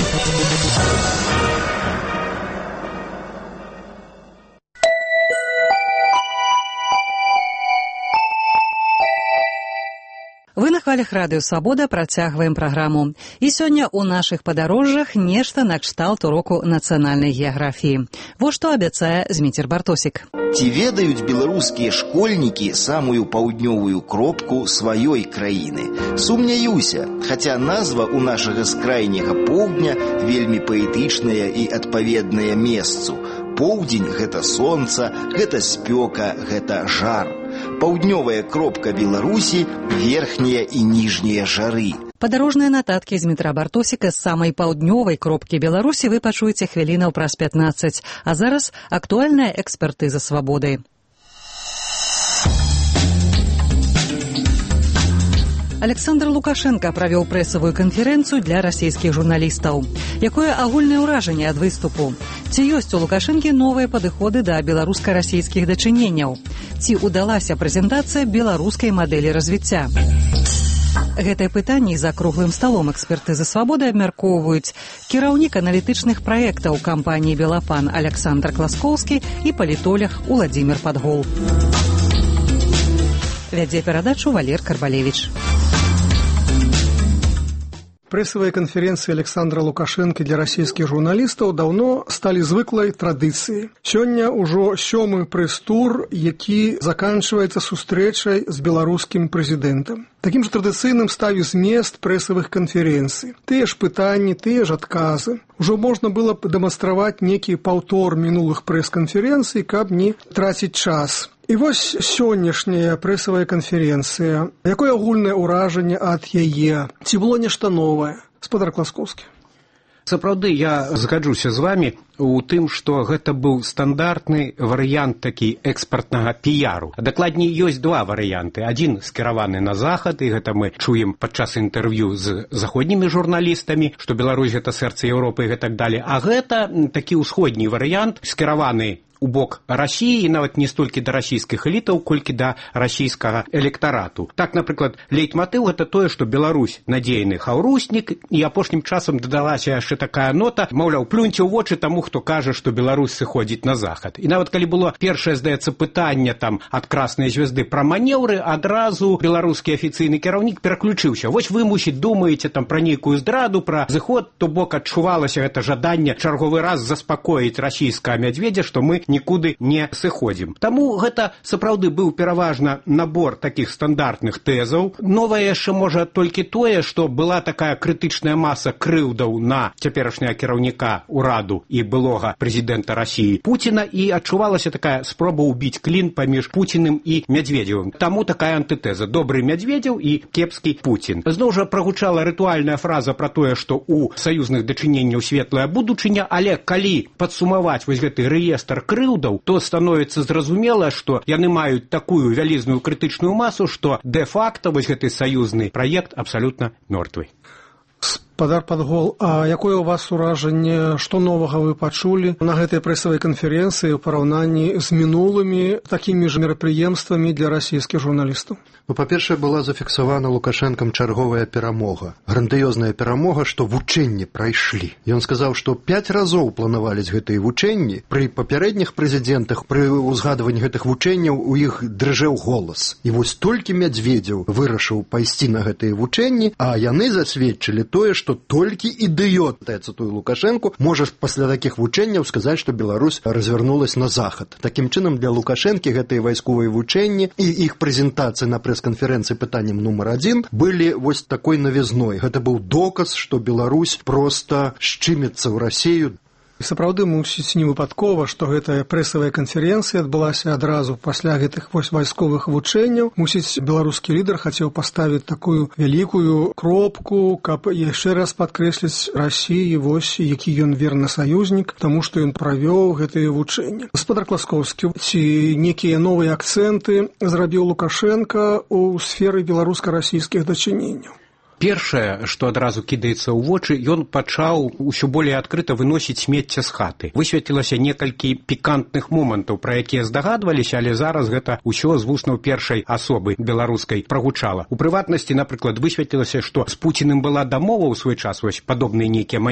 Вы на хвале хвалях радыё Свабода працягваем праграму. І сёння ў нашых падарожжах нешта накшталт уроку нацыянальнай геаграфіі. Вось што абяцае Зміцер Бартосік. Ці ведаюць беларускія школьнікі самую паўднёвую кропку сваёй краіны? Сумняюся, хаця назва ў нашага скрайняга поўдня вельмі паэтычная і адпаведная месцу. Поўдзень – гэта сонца, гэта спёка, гэта жар. Паўднёвая кропка Беларусі – верхнія і ніжнія жары. Падарожныя нататкі Змітра Бартосіка з самай паўднёвай кропкі Беларусі вы пачуеце хвілінаў праз пятнаццаць. А зараз актуальная экспертыза Свабоды. Александр Лукашенко правёў прэсавую канферэнцыю для расійскіх журналістаў. Якое агульнае ўражанне ад выступу? Ці ёсць у Лукашэнкі новыя падыходы да беларуска-расійскіх дачыненняў? Ці ўдалася прэзентацыя беларускай мадэлі развіцця? Гэтае пытанне за круглым сталом экспертызы Свабоды абмяркоўваюць кіраўнік аналітычных праектаў кампаніі «Белапан» Александр Класкоўскі і палітолог Уладзімір Падгол. Вядзе перадачу Валер Карбалевич. Прэсавыя канферэнцыі Александра Лукашэнкі для расійскіх журналістаў даўно сталі звыклай традыцыяй. Сёння ўжо сёмы прэс-тур, які заканчваецца сустрэчай з беларускім прэзідэнтам. Такім жа традыцыйным стаў і змест прэсавых канферэнцый. Тыя ж пытанні, тыя ж адказы. Ужо можна было б дэманстраваць некі паўтор мінулых прэс-канферэнцый, каб не траціць час. І вось сённяшняя прэсавая канферэнцыя. Якое агульнае ўражанне ад яе? Ці было нешта новае? Спадар Класкоўскі. Сапраўды, я згаджуся з вамі у тым, што гэта быў стандартны варыянт такі экспартнага піяру. Дакладней, ёсць два варыянты. Адзін скіраваны на захад, і гэта мы чуем падчас інтэрв'ю з заходнімі журналістамі, што Беларусь гэта сэрца Еўропы і гэтак далей. А гэта такі ўсходні варыянт, скіраваны у бок Расіі, і нават не столькі да расійскіх элітаў, колькі да расійскага электарату. Так, напрыклад, лейтматыў – гэта тое, што Беларусь надзейны хаўруснік, і апошнім часам дадалася яшчэ такая нота, маўляў, плюньце ў вочы таму, хто кажа, што Беларусь сыходзіць на захад. І нават калі было першае, здаецца, пытанне там ад краснай звезды пра манеўры, адразу беларускі афіцыйны кіраўнік пераключыўся. Вось вы, мусіць, думаеце там пра нейкую здраду, пра зыход, то бок адчувалася гэта жаданне чарговы раз заспакоіць расійскага мядзведзя, што мы нікуды не сыходзім. Таму гэта сапраўды быў пераважна набор такіх стандартных тэзаў. Новае яшчэ можа толькі тое, што была такая крытычная маса крыўдаў на цяперашняга кіраўніка ўраду і былога прэзідэнта Расіі Пуціна, і адчувалася такая спроба ўбіць клін паміж Пуціным і Мядзведзевым. Таму такая антытэза: добры Мядзведзеў і кепскі Пуцін. Зноў жа прагучала рытуальная фраза пра тое, што ў саюзных дачыненняў светлая будучыня, але калі падсумаваць вось гэты рэестр крыўдаў, то становіцца зразумела, што яны маюць такую вялізную крытычную масу, што дэ-факта вось гэты саюзны праект абсалютна мёртвы. Спадар Падгол, а якое у вас уражанне, што новага вы пачулі на гэтай прэсавай канферэнцыі ў параўнанні з мінулымі такімі ж мерапрыемствамі для расійскіх журналістаў? Ну, па-першае, была зафіксавана Лукашэнкам чарговая перамога. Грандыёзная перамога, што вучэнні прайшлі. Ён сказаў, што пяць разоў планавались гэтыя вучэнні. Пры папярэдніх прэзідэнтах, пры ўзгадванні гэтых вучэнняў у іх дрыжэў голас. І вось толькі Мядзведзеў вырашыў пайсці на гэтыя вучэнні, а яны засведчылі тое, што толькі ідыёт, я цытую Лукашэнку, можа пасля такіх вучэнняў сказаць, што Беларусь развярнулась на захад. Такім чынам, для Лукашэнкі гэтыя вайсковыя вучэнні і іх прэзентацыі на прэс-канферэнцыі пытаннем нумар адзін былі вось такой навязной. Гэта быў доказ, што Беларусь проста шчымецца ў Расію. Сапраўды, мусіць, не выпадкова, што гэтая прэсавая канферэнцыя адбылася адразу пасля гэтых вось вайсковых вучэнняў. Мусіць, беларускі лідар хацеў паставіць такую вялікую кропку, каб яшчэ раз падкрэсліць Расіі, вось які ён верны саюзнік, таму што ён правёў гэтыя вучэнні. Спадар Класкоўскі, ці некія новыя акцэнты зрабіў Лукашенка ў сферы беларуска-расійскіх дачыненняў? Першае, што адразу кідаецца ў вочы, ён пачаў усё болей адкрыта выносіць смецце з хаты. Высветлілася некалькі пікантных момантаў, пра якія здагадваліся, але зараз гэта ўсё з вуснаў першай асобы беларускай прагучала. У прыватнасці, напрыклад, высветлілася, што з Пуціным была дамова ў свой час, вось падобныя нейкія манеўры.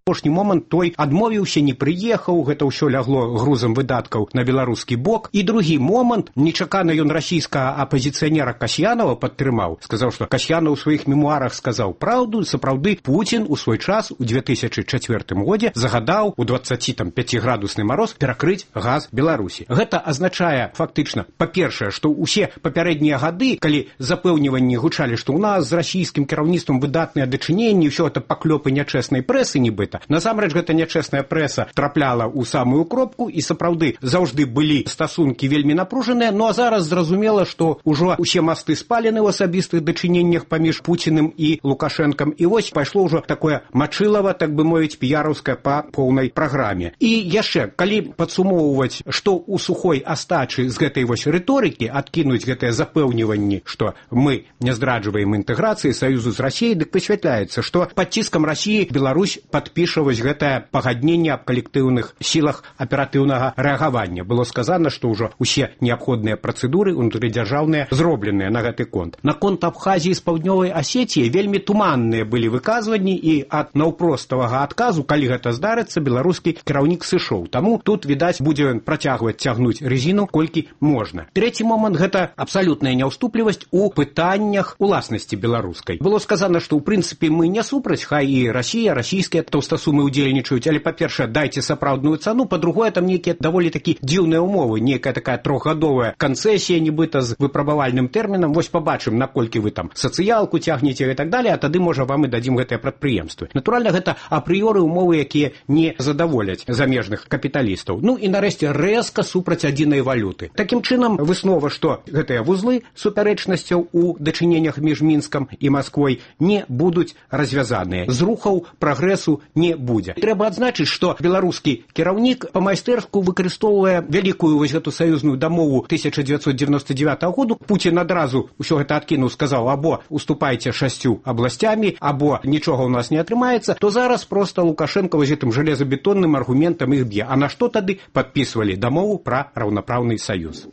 апошні момант той адмовіўся, не прыехаў, гэта ўсё лягло грузам выдаткаў на беларускі бок. І другі момант, нечакана ён расійскага апазіцыянера Касьянова падтрымаў, сказаў, што Касьянов у сваіх мемуарах сказаў праўду, сапраўды Пуцін у свой час у две тысячы чацвёртым годзе загадаў у дваццаціпяціградусны мароз перакрыць газ Беларусі. Гэта азначае фактычна, па-першае, што ўсе папярэднія гады, калі запэўніванні гучалі, што ў нас з расійскім кіраўніцтвам выдатныя дачыненні, ўсё гэта паклёпы нячэснай прэсы нібыта. Насамрэч гэта нячэсная прэса трапляла ў самую кропку і сапраўды заўжды былі стасункі вельмі напружаныя, ну а зараз зразумела, што ўжо усе масты спалены ў асабістых дачыненнях паміж Пуціным і Лукашэнкам, і вось пайшло ўжо такое мачылава, так бы мовіць, піяраўскае па поўнай праграме. І яшчэ, калі падсумоўваць, што ў сухой астачы з гэтай вось рыторыкі адкінуць гэтыя запэўніванні, што мы не здраджваем інтэграцыі саюзу з Расіяй, дык высвятляецца, што пад ціскам Расіі Беларусь падпіша вось гэтае пагадненне аб калектыўных сілах аператыўнага рэагавання. Было сказано, што ўжо усе неабходныя працэдуры унутрыдзяржаўныя зробленыя на гэты конт. Наконт Абхазіі з паўднёвай Асетіі вельмі туманныя былі выказванні, і ад наўпроставага адказу, калі гэта здарыцца, беларускі кіраўнік сышоў. Таму тут, відаць, будзе ён працягваць цягнуць резіну колькі можна. Трэці момант — гэта абсалютная няўступлівасць у пытаннях уласнасці беларускай. Было сказано, што ў прынцыпе мы не супраць, хай і Расія, расійскія таўстасумы ўдзельнічаюць, але па-першае, дайце сапраўдную цану, па-другое, там нейкія даволі такі дзіўныя умовы, нейкая такая трохгадовая канцэсія, нібыта з выпрабавальным тэрмінам. Вось пабачым, наколькі вы там сацыялку цягнеце і так далее, а тады, можа, вам і дадзім гэтыя прадпрыемствы. Натуральна, гэта апрыёры умовы, якія не задаволяць замежных капіталістаў. Ну і нарэшце рэзка супраць адзінай валюты. Такім чынам, выснова, што гэтыя вузлы супярэчнасцяў у дачыненнях між Мінскам і Масквой не будуць развязаныя. Зрухаў прагрэсу не будзе. Трэба адзначыць, што беларускі кіраўнік па-майстэрску выкарыстоўвае вялікую вось гэту саюзную дамову тысяча дзевяцьсот дзевяносто девятого году. Пуцін адразу ўсё гэта адкінуў, сказаў: або уступайце шасцю абласцямі, або нічога ў нас не атрымаецца. То зараз проста Лукашенко вось гэтым жалезабетонным аргументам іх б'е. А на што тады падпісвалі дамову пра раўнапраўны саюз?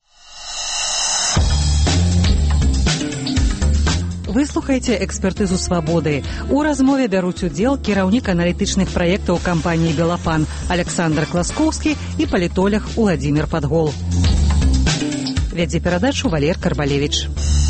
Вы слухаеце экспертызу «Свабоды». У размове бяруць удзел кіраўнік аналітычных праектаў кампаніі «Белафан» Александр Класкоўскі і палітолог Уладзімір Падгол. Вядзе перадачу Валер Карбалевіч.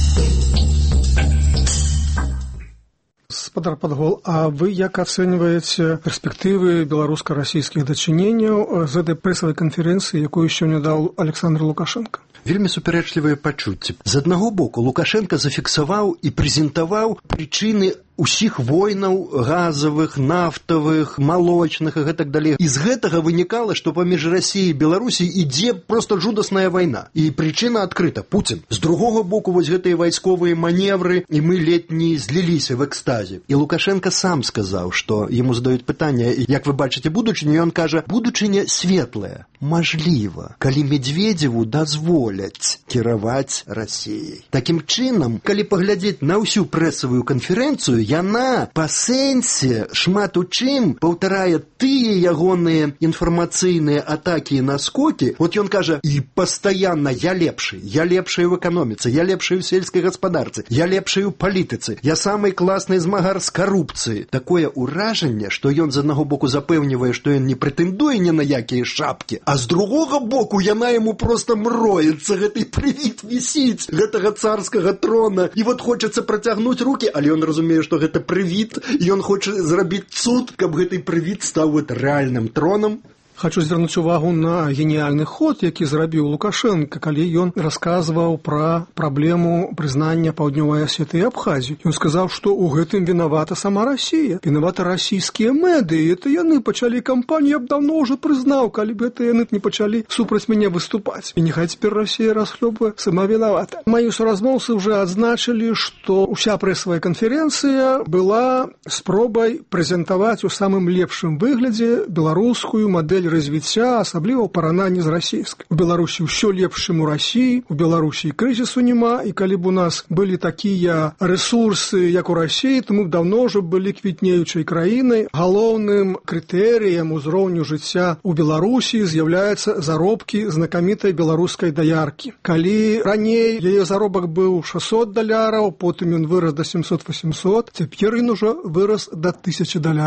Гаспадар Падгол, а вы як ацэньваеце перспектывы беларуска-расійскіх дачыненняў з гэтай прэсавай канферэнцыі, якую сёння даў Александр Лукашенко? Вельмі супярэчлівыя пачуцці. З аднаго боку, Лукашенко зафіксаваў і прэзентаваў прычыны усіх войнаў газавых, нафтавых, малочных і гэтак далей. І з гэтага вынікала, што паміж Расіяй і Беларусій ідзе проста жудасная вайна. І прычына адкрыта — Пуцін. З другога боку, вось гэтыя вайсковыя маневры, і мы ледь не зліліся в экстазе. І Лукашенко сам сказаў, што яму задаюць пытанне: як вы бачыце будучыню? І ён кажа: будучыня светлая. Мажліва, калі Медведзеву дазволяць кіраваць Расіяй. Такім чынам, калі паглядзець на ўсю прэсавую канферэнцыю, яна па сэнсе шмат у чым паўтарае тыя ягоныя інфармацыйныя атакі і наскокі. Вот ён кажа: і пастаянна я лепшы, я лепшы ў эканоміцы, я лепшы ў сельскай гаспадарцы, я лепшы ў палітыцы, я самы класны змагар з карупцыі. Такое ўражанне, што ён з аднаго боку запэўнівае, што ён не прэтэндуе ні на якія шапкі, а з другога боку яна яму проста мроецца, гэты прывід вісіць гэтага царскага трона, і вот хочацца працягнуць рукі, але ён разумее, што гэта прывід, і ён хоча зрабіць цуд, каб гэты прывід стаў вот рэальным тронам. Хочу звярнуць увагу на геніяльны ход, які зрабіў Лукашенко, калі ён расказваў пра праблему прызнання Паўднёвай Асетыі і Абхазіі. Ён сказаў, што ў гэтым вінавата сама Расія, вінавата расійскія мэды, і это яны пачалі кампанію. Я б даўно ўжо прызнаў, калі б это яны не пачалі супраць мяне выступаць. І няхай цяпер Расія расхлёбвае, сама вінавата. Мае суразмоўцы ўжо адзначылі, што ўся прэсавая канферэнцыя была спробай прэзентаваць у самым лепшым выглядзе беларускую мадэль развіцця, асабліва ў параўнанні з расійскай. У Беларусі ўсё лепшым у Расіі, у Беларусі крызісу няма, і калі б у нас былі такія рэсурсы, як у Расіі, то мы б даўно ўжо былі квітнеючай краінай. Галоўным крытэрыем узроўню жыцця у Беларусі з'яўляецца заробкі знакамітай беларускай даяркі. Калі раней яе заробак быў шэсцьсот даляраў, потым ён вырас да сямсот-восемьсот, цяпер ён ужо вырас да тысячы даляраў.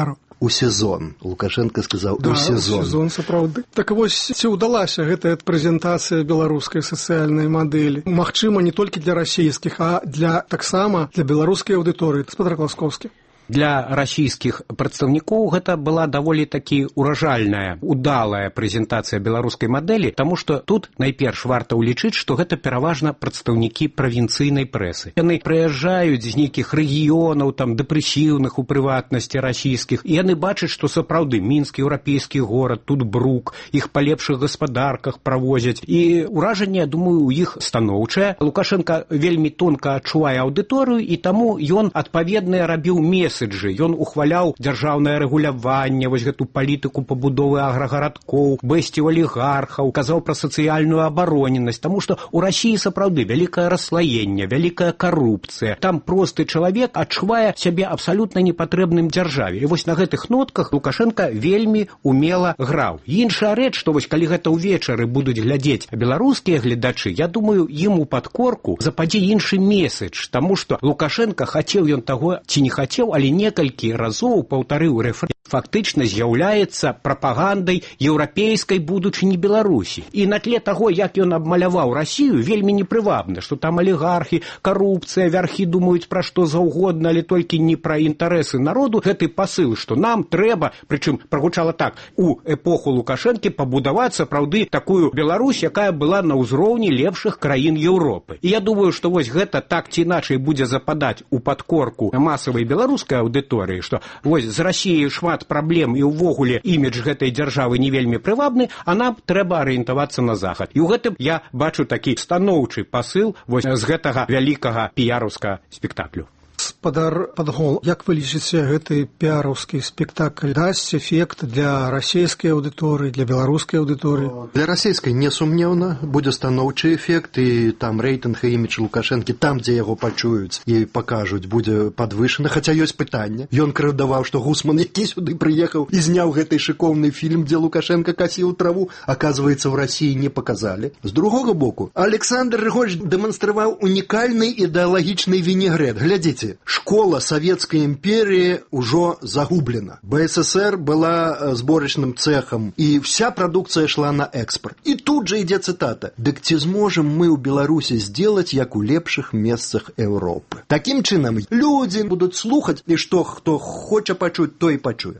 у сезон. Лукашенко сказаў да, у сезон. У сезон, сапраўды. Так вось, ці ўдалася гэтая прэзентацыя беларускай сацыяльнай мадэлі? Магчыма, не толькі для расійскіх, а для таксама для беларускай аўдыторыі. Гаспадар Класкоўскі. Для расійскіх прадстаўнікоў гэта была даволі такі уражальная, удалая прэзентацыя беларускай мадэлі, таму што тут найперш варта ўлічыць, што гэта пераважна прадстаўнікі правінцыйнай прэсы. Яны прыязджаюць з нейкіх рэгіёнаў, там дэпрэсіўных у прыватнасці расійскіх, і яны бачаць, што сапраўды мінскі еўрапейскі горад, тут брук, іх па лепшых гаспадарках правозяць. І ўражанне, я думаю, у іх станоўчае. Лукашенка вельмі тонка адчувае аўдыторыю, і таму ён адпаведна рабіў месцы. Ён ухваляў дзяржаўнае рэгуляванне, вось гэту палітыку пабудовы аграгарадкоў, бэсціў алігархаў, казаў пра сацыяльную абароненасць, таму што ў Расіі сапраўды вялікае расслаенне, вялікая карупцыя. Там просты чалавек адчувае сябе абсалютна непатрэбным дзяржаве. І вось на гэтых нотках Лукашенка вельмі умела граў. Іншая рэч, што вось калі гэта ўвечары будуць глядзець беларускія гледачы, я думаю, ім у падкорку западзе іншы месседж, таму што Лукашенка хацеў ён таго ці не хацеў, але некалькі разоў паўтарыў рэфрэн, фактычна з'яўляецца прапагандай еўрапейскай будучыні Беларусі. І на тле таго, як ён абмаляваў Расію, вельмі непрывабна, што там алігархі, карупцыя, вярхі думаюць пра што заўгодна, але толькі не пра інтарэсы народу. Гэты пасыл, што нам трэба, прычым прагучала так, у эпоху Лукашэнкі пабудаваць сапраўды такую Беларусь, якая была на ўзроўні лепшых краін Еўропы. І я думаю, што вось гэта так ці іначай будзе западаць у падкорку масавай беларускай аўдыторыі, што вось з Расіяй шмат праблем і ўвогуле імідж гэтай дзяржавы не вельмі прывабны, а нам трэба арыентавацца на захад. І ў гэтым я бачу такі станоўчы пасыл вось з гэтага вялікага піяраўскага спектаклю. Гаспадар Падгол, як вы лічыце, гэты піараўскі спектакль дасць эфект для расійскай аўдыторыі, для беларускай аўдыторыі? Для расійскай несумнеўна будзе станоўчы эфект, і там рэйтынг і імідж Лукашэнкі, там, дзе яго пачуюць і пакажуць, будзе падвышаны, хаця ёсць пытанне. Ён крыўдаваў, што Гусман, які сюды прыехаў і зняў гэты шыкоўны фільм, дзе Лукашенка касіў траву, аказваецца, ў Расіі не паказалі. З другога боку, Александр Григорьевич дэманстраваў унікальны ідэалагічны вінегрэт. Глядзіце, школа Савецкай імперіі ўжо загублена. БССР была зборачным цэхам, і вся прадукцыя шла на экспорт. І тут жа ідзе цытата. Дык ці зможам мы ў Беларусі сделаць, як у лепшых месцах Еўропы? Такім чынам, людзі будуць слухаць, і што хто хоча пачуць, той пачуе.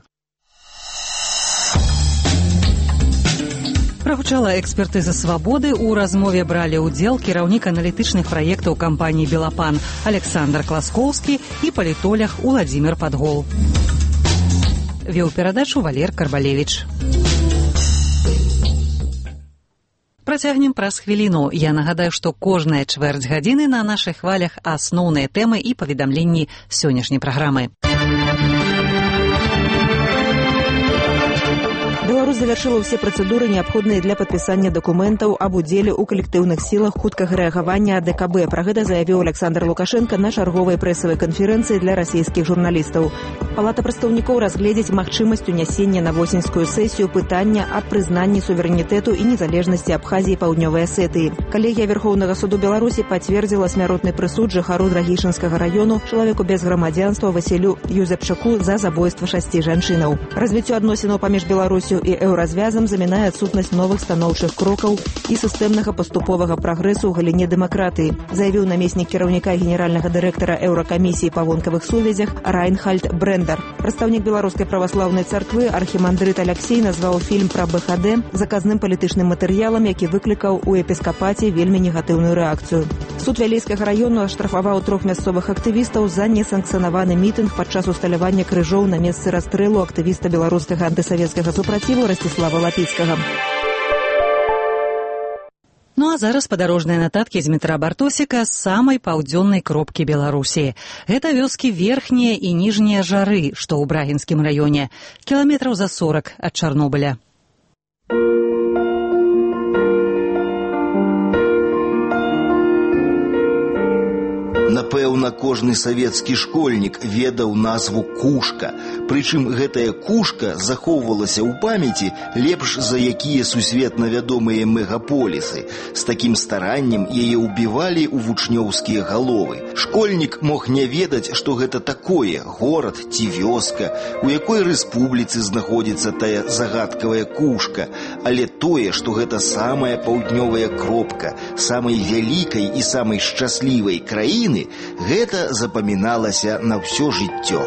Прагучала экспертыза «Свабоды». У размове бралі ўдзел кіраўнік аналітычных праектаў кампаніі «Белапан» Александр Класкоўскі і палітолог Уладзімір Падгол. Веў перадачу Валер Карбалевіч. Працягнем праз хвіліну. Я нагадаю, што кожная чвэрць гадзіны на нашых хвалях асноўныя тэмы і паведамленні сённяшняй праграмы. Беларусь завяршыла ўсе працэдуры, неабходныя для падпісання дакументаў аб удзеле ў калектыўных сілах хуткага рэагавання Д К Б. Пра гэта заявіў Александр Лукашенко на чарговай прэсавай канферэнцыі для расійскіх журналістаў. Палата прадстаўнікоў разгледзіць магчымасць унясення на восеньскую сесію пытання аб прызнанні суверэнітэту і незалежнасці Абхазіі і Паўднёвай Асетыі. Калегія Верхоўнага суду Беларусі пацвердзіла смяротны прысуд жыхару Драгішынскага раёну, чалавеку без грамадзянства Васілю Юзепчаку за забойства шасці жанчынаў. Развіццё адносінаў паміж Беларусю і еўразвязам замінае адсутнасць новых станоўчых крокаў і сістэмнага паступовага прагрэсу ў галіне дэмакратыі, заявіў намеснік кіраўніка генеральнага дырэктара Еўракамісіі па вонкавых сувязях Райнхальд Брэндар. Прадстаўнік беларускай праваслаўнай царквы архімандрыт Аляксей назваў фільм пра Б Х Д заказным палітычным матэрыялам, які выклікаў у эпіскапаце вельмі негатыўную рэакцыю. Суд Вялейскага раёну аштрафаваў трох мясцовых актывістаў за несанкцыянаваны мітынг падчас усталявання крыжоў на месцы расстрэлу актывіста беларускага антысавецкага супраціву Растислава Лапіцкага. Ну а зараз падарожныя нататкі з метра Бартосіка з самай паўдзённай кропкі Беларусі. Гэта вёскі Верхнія і Ніжнія Жары, што ў Брагінскім раёне, кіламетраў за сорак ад Чарнобыля. Напэўна, кожны савецкі школьнік ведаў назву Кушка. Прычым гэтая Кушка захоўвалася ў памяці лепш за якія сусветна вядомыя мегаполісы. З такім стараннем яе ўбівалі ў вучнёўскія галовы. Школьнік мог не ведаць, што гэта такое горад ці вёска, у якой рэспубліцы знаходзіцца тая загадкавая кушка, але тое, што гэта самая паўднёвая кропка самай вялікай і самай шчаслівай краіны, гэта запаміналася на ўсё жыццё.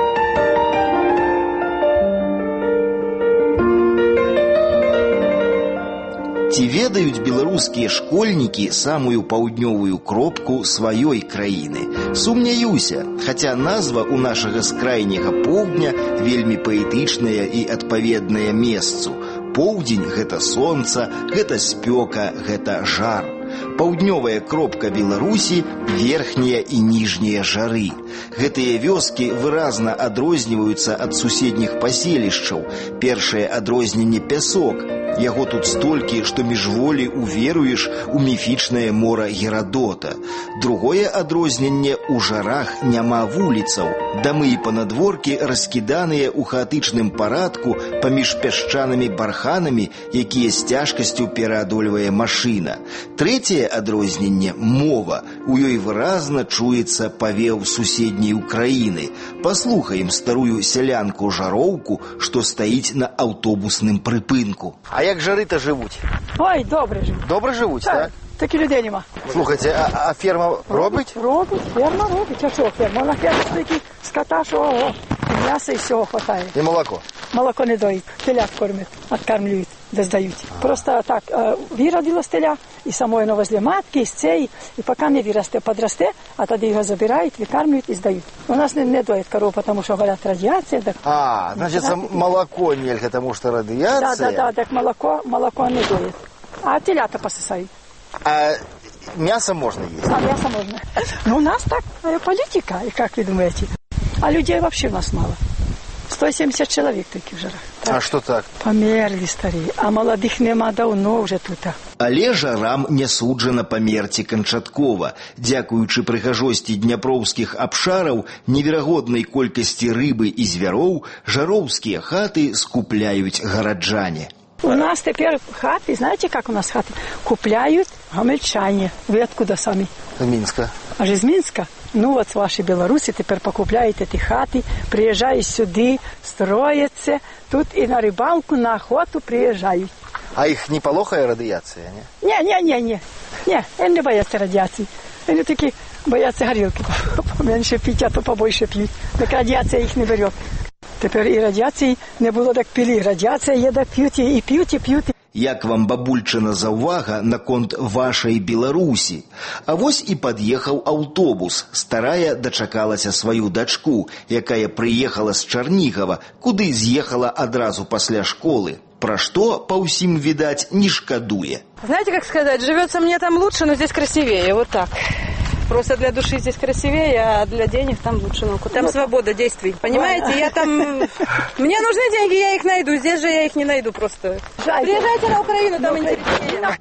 Ці ведаюць беларускія школьнікі самую паўднёвую кропку сваёй краіны? Сумняюся, хаця назва ў нашага скрайняга поўдня вельмі паэтычная і адпаведная месцу. Поўдзень – гэта сонца, гэта спёка, гэта жар. Паўднёвая кропка Беларусі – верхнія і ніжнія жары. Гэтыя вёскі выразна адрозніваюцца ад суседніх паселішчаў. Першае адрозненне – пясок. Яго тут столькі, што міжволі уверуеш у міфічнае мора Герадота. Другое адрозненне – у жарах няма вуліцаў. Дамы і панадворкі раскіданыя ў хаатычным парадку паміж пясчанымі барханамі, якія з цяжкасцю пераадольвае машына. Трэцяе адрозненне – мова. У ёй выразна чуецца павеў суседняй Украіны. Паслухаем старую сялянку-жароўку, што стаіць на аўтобусным прыпынку. А як жары-то живуть? Ой, добре живуть. Добре живуть, так? так? Такі людей нема. Слухайте, а, а ферма робить? Робить, ферма робить. А що ферма? На фермі стільки скота, що ого, м'яса і всього хватає. І молоко? Молоко не доїть, телят кормять, откармлюють, де здають. Просто так, виродилось теля, і самої воно возле матки, і з цієї, і поки не виросте, подросте, а тоді його забирають, викармлюють і здають. У нас не, не доїть коров, тому що, говорять, радіація. Так, а, значить, це молоко нельзя, тому що радіація? Так, так, так, так, молоко, молоко не доїть. А телята посисають. А мясо можно есть? А мясо можно. Ну, у нас так политика, и как вы думаете? А людей вообще у нас мало. сто семьдесят человек таких в жарах. Так. А что так? Померли старые, а молодых нема давно уже тут. Але жарам не суджана памерці канчаткова. Дзякуючы прыгажосці дняпроўскіх абшараў, неверагоднай колькасці рыбы і звяроў, жароўскія хаты скупляюць гараджане. У нас теперь хаты, знаете, как у нас хаты? Купляют гомельчане. Вы откуда сами? Из Минска. А же из Минска? Ну вот с вашей Беларуси теперь покупляют эти хаты, приезжают сюда, строятся, тут и на рыбалку, на охоту приезжают. А их не полохая радиация, не? Не, не, не, не. Не, они не боятся радиации. Они такие боятся горелки. Поменьше пить, а то побольше пьют. Так радиация их не берет. Тепер і радіації не було, так пили. Радіація є, так п'ють, і п'ють, і п'ють. Як вам бабульчына заўвага наконт вашай Беларусі? А вось і пад'ехаў аўтобус. Старая дачакалася сваю дачку, якая прыехала з Чарнігава, куды з'ехала адразу пасля школы. Пра што, па ўсім відаць, не шкадуе. Знаете, как сказать, живется мне там лучше, но здесь красивее, вот так. Просто для души здесь красивее, а для денег там лучше. Ну, там вот свобода действий. Понимаете, я там... Мне нужны деньги, я их найду. Здесь же я их не найду просто. Приезжайте на Украину, там интереснее.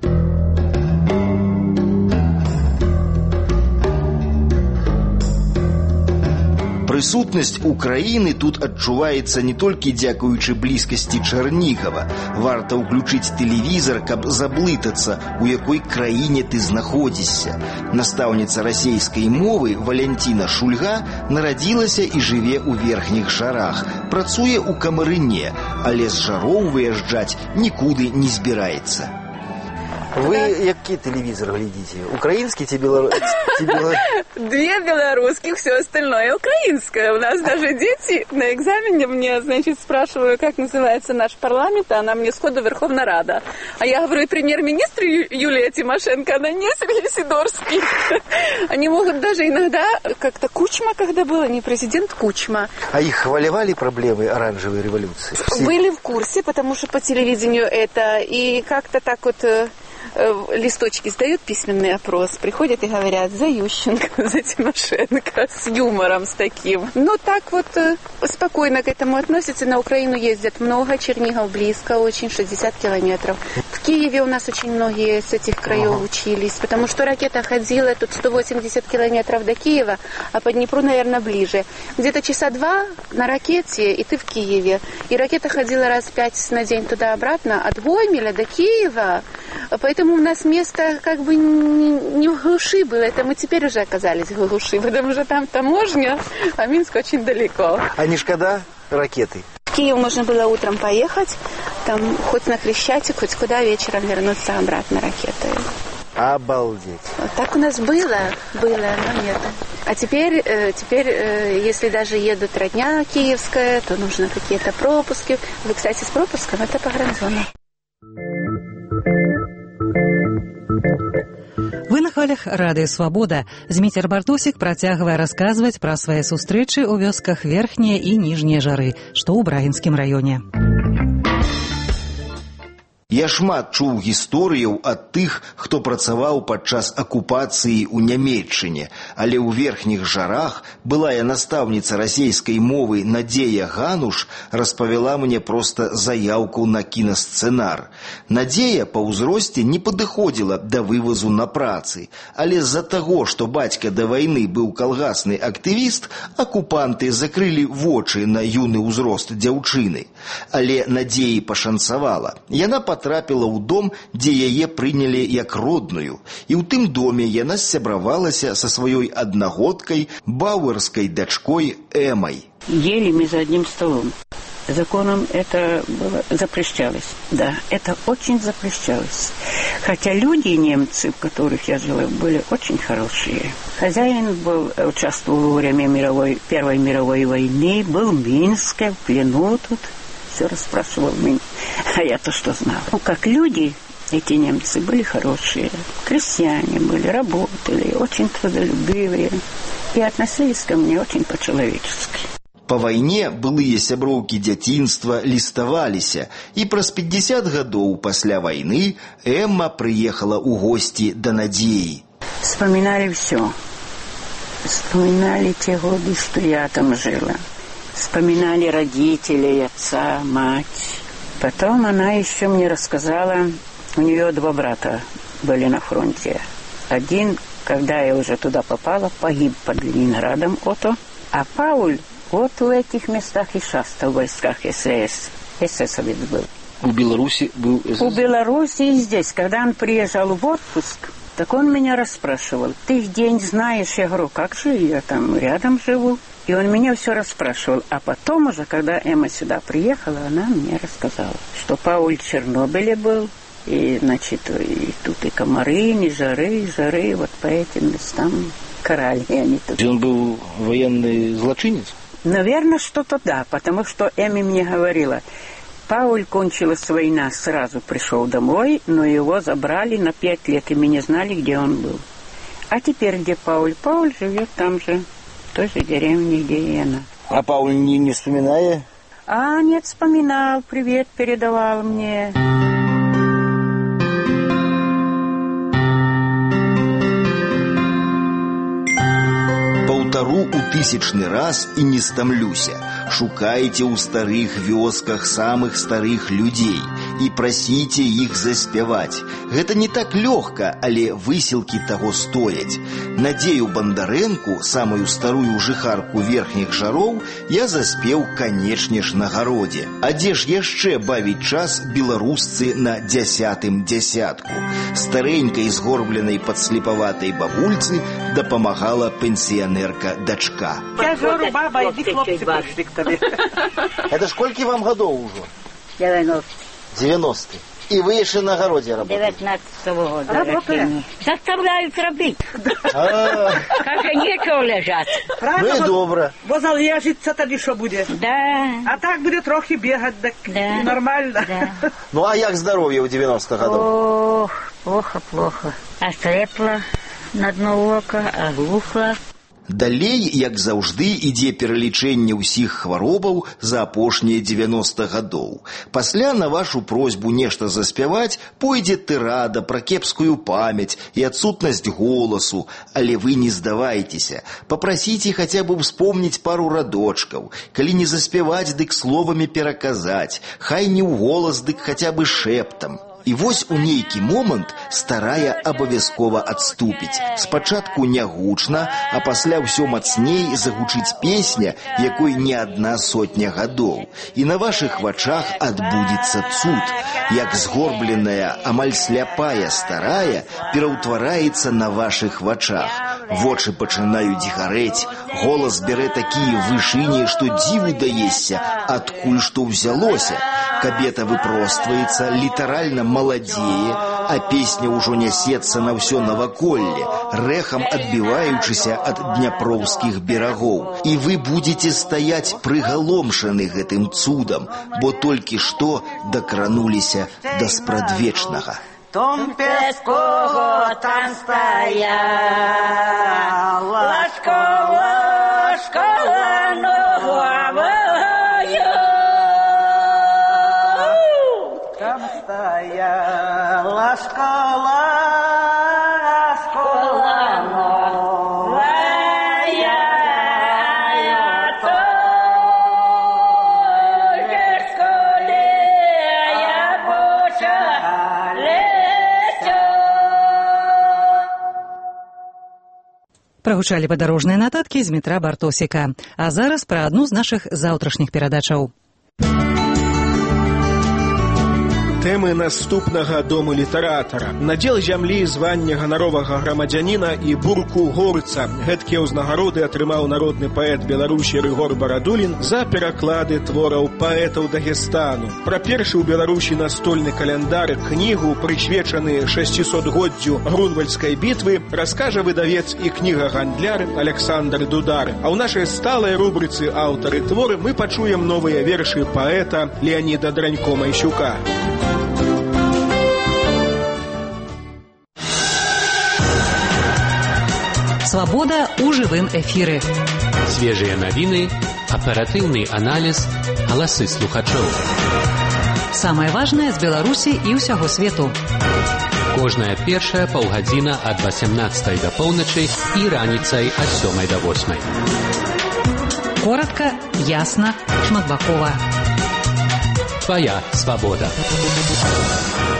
Прысутнасць Украіны тут адчуваецца не толькі дзякуючы блізкасці Чарнігава. Варта ўключыць тэлевізор, каб заблытацца, у якой краіне ты знаходзішся. Настаўніца расейскай мовы Валянціна Шульга нарадзілася і жыве ў верхніх жарах. Працуе ў Камарыне, але з жароў выязджаць нікуды не збіраецца. Вы який телевизор глядите? Украинский ці белорусский? Две белорусских, все остальное украинское. У нас даже дети на экзамене мне, значит, спрашиваю, как называется наш парламент, а она мне сходу Верховная Рада. А я говорю, премьер-министр Юлия Тимошенко, она не Сергей Сидорский. Они могут даже иногда, как-то Кучма, когда было, не президент Кучма. А их хвалевали проблемы оранжевой революции? Были в курсе, потому что по телевидению это, и как-то так вот... листочки сдают, письменный опрос, приходят и говорят за Ющенко, за Тимошенко, с юмором, с таким. Но так вот спокойно к этому относятся. На Украину ездят много, Чернигов близко, очень, шестьдесят километров. В Киеве у нас очень многие с этих краев ага. учились, потому что ракета ходила тут сто восемьдесят километров до Киева, а по Днепру, наверное, ближе. Где-то часа два на ракете, и ты в Киеве. И ракета ходила раз пять на день туда-обратно, от Гомеля до Киева. Поэтому поэтому у нас место как бы не, не в глуши было. Это мы теперь уже оказались в глуши, потому что там таможня, а Минск очень далеко. А не шкода ракеты? В Киев можно было утром поехать, там хоть на Хрещатик, хоть куда, вечером вернуться обратно ракетой. Обалдеть. Вот так у нас было, было, но нет. А теперь, теперь, если даже едут родня киевская, то нужно какие-то пропуски. Вы, кстати, с пропуском, это погранзона. Вы на хвалях радыё «Свабода». Зміцер Бартосік працягвае расказваць пра свае сустрэчы ў вёсках Верхнія і Ніжнія Жары, што ў Брагінскім раёне. Я шмат чуў гісторыяў ад тых, хто працаваў падчас акупацыі ў Нямецчыне, але ў Верхніх Жарах былая настаўніца расейскай мовы Надзея Гануш распавяла мне проста заяўку на кінасцэнар. Надзея па ўзросце не падыходзіла да вывазу на працы, але з-за таго, што бацька да вайны быў калгасны актывіст, акупанты закрылі вочы на юны ўзрост дзяўчыны. Але Надзеі пашанцавала. Яна потрапіла ў дом, дзе яе прынялі як родную, і ў тым доме яна сябравалася са сваёй аднагодкай, бауэрскай дачкой Эмай. Ели мы за одним столом. Законом это было, запрещалось. Да, это очень запрещалось. Хотя люди, немцы, в которых я жила, были очень хорошие. Хозяин был, участвовал во время мировой, Первой мировой войны, был в Минске, в плену тут. Все расспрашивал меня. А я-то что знала? Ну, как люди, эти немцы были хорошие. Крестьяне были, работали, очень трудолюбивые. И относились ко мне очень по-человечески. Па вайне былыя сяброўкі дзяцінства ліставаліся, і праз пятьдесят гадоў пасля вайны Эмма прыехала ў госці да Надзеі. Вспоминали все. Вспоминали те годы, что я там жила. Вспоминали родителей, отца, мать. Потом она еще мне рассказала, у нее два брата были на фронте. Один, когда я уже туда попала, погиб под Ленинградом, Ото. А Пауль вот в этих местах и шастал в войсках СС. ССовец был. У Беларуси был СС? У Беларуси и здесь. Когда он приезжал в отпуск, так он меня расспрашивал. Ты день знаешь? Я говорю, как же, я там рядом живу. И он меня все расспрашивал. А потом уже, когда Эмма сюда приехала, она мне рассказала, что Пауль в Чернобыле был. И, значит, и тут и комары, и жары, и жары. Вот по этим местам карали они тут. Он был военный злочинец? Наверное, что-то да. Потому что Эмма мне говорила, Пауль, кончилась война, сразу пришел домой, но его забрали на пять лет, и мы не знали, где он был. А теперь где Пауль? Пауль живет там же. В той же деревне, где и она. А Пауль не, не вспоминает? А, нет, вспоминал, привет передавал мне. Паўтару у тысячны раз і не стамлюся. Шукайце ў старых вёсках самых старых людзей і прасіце іх заспяваць. Гэта не так лёгка, але высілкі таго стояць. Надзею Бандарэнку, самую старую жыхарку Верхніх Жароў, я заспеў, канечне ж, на гародзе. А дзе ж яшчэ бавіць час беларусцы на дзясятым дзясятку? Старэнькай згорбленай падслепаватай бабульцы дапамагала пенсіянерка дачка. Я говорю, баба, иди, хлопцы пришли к тебе. Это сколько вам годов уже? девяносто. девяносто. И вы еще на огороде работаете? девятнадцатого года. Работаем. Заставляют робить. Как же нечего лежать. Ну и добро. Бо залежиться тоді що буде. Да. А так буде трохи бігати, так Да. нормально. Да. Ну а як здоровье у девяностых годов? Ох, плохо, плохо. Ослепла на дно ока, оглухла. Далей, як заўжды, ідзе пералічэнне ўсіх хваробаў за апошнія девяносто гадоў. Пасля на вашу просьбу нешта заспяваць пойдзе тырада пра кепскую памяць і адсутнасць голасу, але вы не здавайцеся. Папрасіце хаця бы вспомніць пару радочкаў. Калі не заспяваць, дык словамі пераказаць. Хай не ў голас, дык хаця бы шэптам. І вось у нейкі момант старая абавязкова адступіць. Спачатку нягучна, а пасля ўсё мацней загучыць песня, якой не адна сотня гадоў. І на вашых вачах адбудзецца цуд. Як згорбленая, амаль сляпая старая пераўтвараецца на вашых вачах. Вочы пачынаюць гарэць, голас бярэ такія вышыні, што дзіву даешся, адкуль што ўзялося. Кабета выпростваецца, літаральна маладзее, а песня ўжо нясецца на ўсё наваколле, рэхам адбіваючыся ад дняпроўскіх берагоў. І вы будзеце стаяць прыгаломшаны гэтым цудам, бо толькі што дакрануліся да спрадвечнага. Том пеского там стояла школа, школа новая. Там стояла школа, школа новая. Тоже школе я почала. Прагучалі падарожныя нататкі з Дмітра Бартосіка. А зараз пра адну з нашых заўтрашніх перадачаў. Тэмы наступнага дому літаратара. Надзел зямлі, звання ганаровага грамадзяніна і бурку горца. Гэткія ўзнагароды атрымаў народны паэт Беларусі Рыгор Барадулін за пераклады твораў паэтаў Дагестану. Пра першы ў Беларусі настольны каляндар, кнігу, прысвечаны шасцісотгоддзю Грунвальдскай бітвы, раскажа выдавец і кнігагандляр Александр Дудар. А ў нашай сталай рубрыцы «Аўтары творы» мы пачуем новыя вершы паэта Леаніда Дранько-Майсюка. Свабода ў жывым эфіры. Свежыя навіны, аператыўны аналіз, галасы слухачоў. Самае важнае з Беларусі і ўсяго свету. Кожная першая паўгадзіна ад васямнаццатай да поўначы і раніцай ад сёмай да восьмай. Коратка, ясна, шматбакова. Твоя свобода.